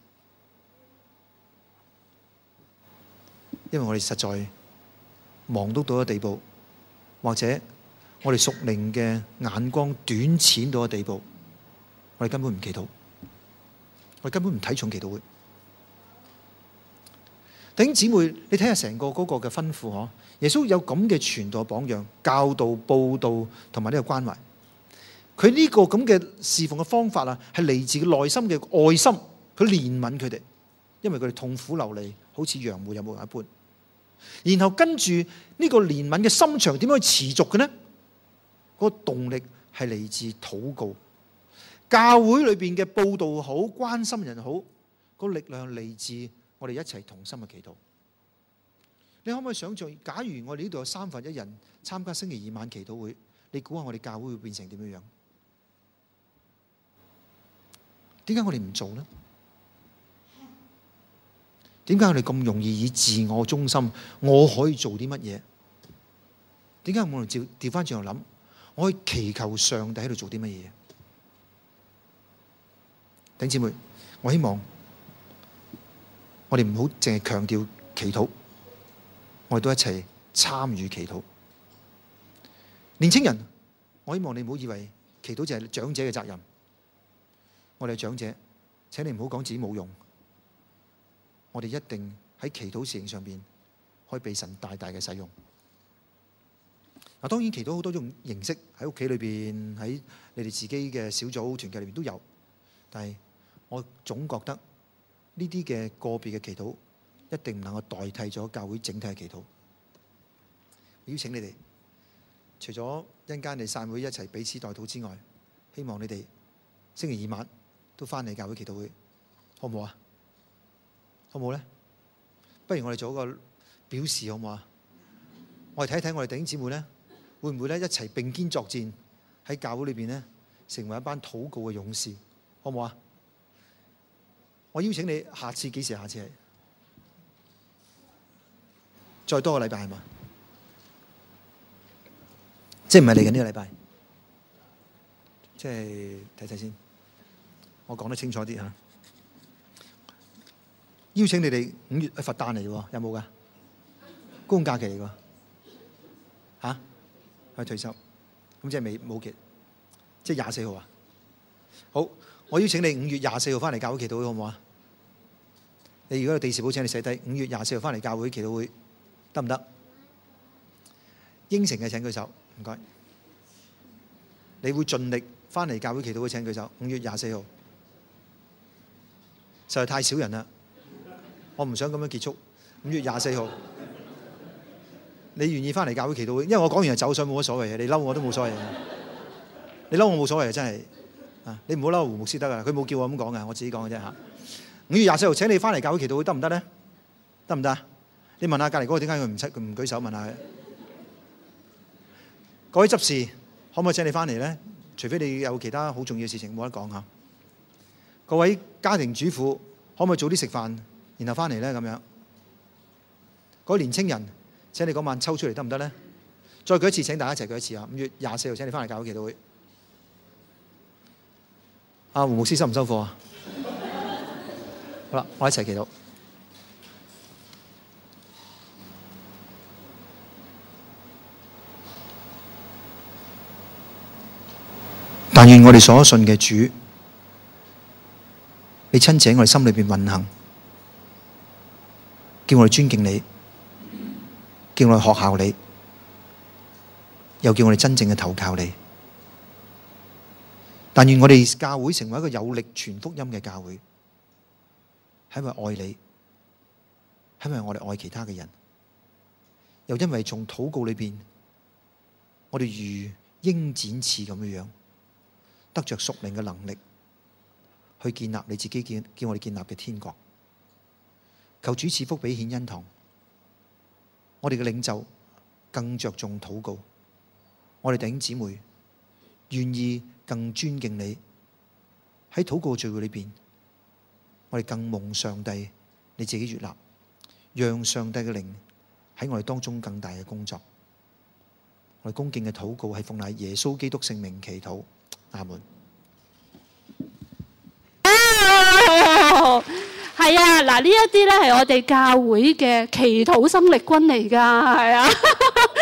因為我哋實在忙碌到嘅地步，或者我哋屬靈嘅眼光短淺到嘅地步，我哋根本唔祈禱，我哋根本唔睇重祈禱會。弟兄姊妹，你睇下成個嗰個嘅吩咐嗬，耶穌有咁嘅傳道榜樣、教導、佈道同埋呢個關懷。佢呢個咁嘅侍奉嘅方法啊，係嚟自佢內心嘅愛心，佢憐憫佢哋，因為佢哋痛苦流離，好似羊沒有牧人一般。然後跟住呢個憐憫嘅心腸點樣去持續嘅呢？嗰個動力係嚟自禱告，教會裏邊嘅佈道好，關心人好，個力量嚟自我哋一齊同心嘅祈禱。你可唔可以想象，假如我哋呢度有1/3人參加星期2晚祈禱會，你估下我哋教會會變成點樣樣？點解我哋唔做呢？點解我哋咁容易以自我中心？我可以做啲乜嘢？點解我哋調翻轉頭諗？我可以祈求上帝喺度做啲乜嘢？弟兄姊妹，我希望我哋唔好淨係強調祈禱，我哋都一齊參與祈禱。年青人，我希望你唔好以為祈禱就係長者嘅責任。我哋係長者，請你唔好講自己冇用。我哋一定喺祈禱事情上邊可以被神大大嘅使用。嗱，當然祈禱好多種形式，喺屋企裏邊，喺你哋自己嘅小組團契裏邊都有。但係我總覺得呢啲嘅個別嘅祈禱一定唔能夠代替咗教會整體嘅祈禱。邀請你哋除咗一陣間你散會一齊彼此代禱之外，希望你哋星期二晚都翻嚟教會祈禱會，好唔好啊？好唔好咧？不如我哋做一個表示，好唔好啊？我哋睇一睇我哋弟兄姊妹咧，會唔會咧一齊並肩作戰喺教會裏邊咧，成為一班禱告嘅勇士，好唔好啊？我邀請你下次幾時？下次係再多個禮拜係嘛？即係唔係嚟緊呢個禮拜？即係睇睇先，我講得清楚啲嚇。邀請你哋5月佛誕嚟喎，有冇㗎？公共假期嚟㗎嚇？去退休，咁即係未冇期，即係24號啊！好，我邀請你5月24號翻嚟教會祈禱會，好唔好啊？你如果有地址簿，請你寫低5月24號翻嚟教會祈禱會，得唔得？應承嘅請舉手，唔該。你會盡力翻嚟教會祈禱會，請舉手。5月24號，實在太少人啦，我唔想咁樣結束。5月24號，你願意翻嚟教會祈禱會？因為我講完就走咗，冇乜所謂嘅。你嬲我都冇所謂嘅，你嬲我冇所謂嘅，真係啊！你唔好嬲胡牧師得噶啦，佢冇叫我咁講噶，我自己講嘅啫嚇。5月24號請你翻嚟教會祈禱會，得唔得咧？得唔得？你問下隔離嗰個點解佢唔舉手？問下佢。各位執事，可唔可以請你翻嚟咧？除非你有其他好重要嘅事情冇得講嚇。各位家庭主婦，可唔可以早啲食飯，然後翻嚟咧？咁樣。各位年青人，請你嗰晚抽出嚟得唔得咧？再舉一次，請大家一齊舉一次啊！5月24號請你翻嚟教會祈禱會。阿胡牧師收唔收貨啊？好啦，我一齊祈禱。但願我哋所信嘅主，你親自喺我哋心裏邊運行，叫我哋尊敬你，叫我哋學效你，又叫我哋真正嘅投靠你。但願我哋教會成為一個有力傳福音嘅教會，係因為愛你，係因為我哋愛其他嘅人，又因為從禱告裏邊，我哋如鷹展翅咁樣得着屬靈嘅能力，去建立你自己叫我哋建立嘅天國。求主賜福俾顯恩堂，我哋嘅領袖更着重禱告，我哋弟兄姊妹願意更尊敬你。喺禱告聚會裏邊，我哋更蒙上帝你自己悅納，讓上帝嘅靈喺我哋當中更大嘅工作。我哋恭敬嘅禱告係奉賴耶穌基督聖名祈禱，阿門。 係啊，嗱呢一啲咧係我哋教會嘅祈禱生力軍嚟㗎，係啊。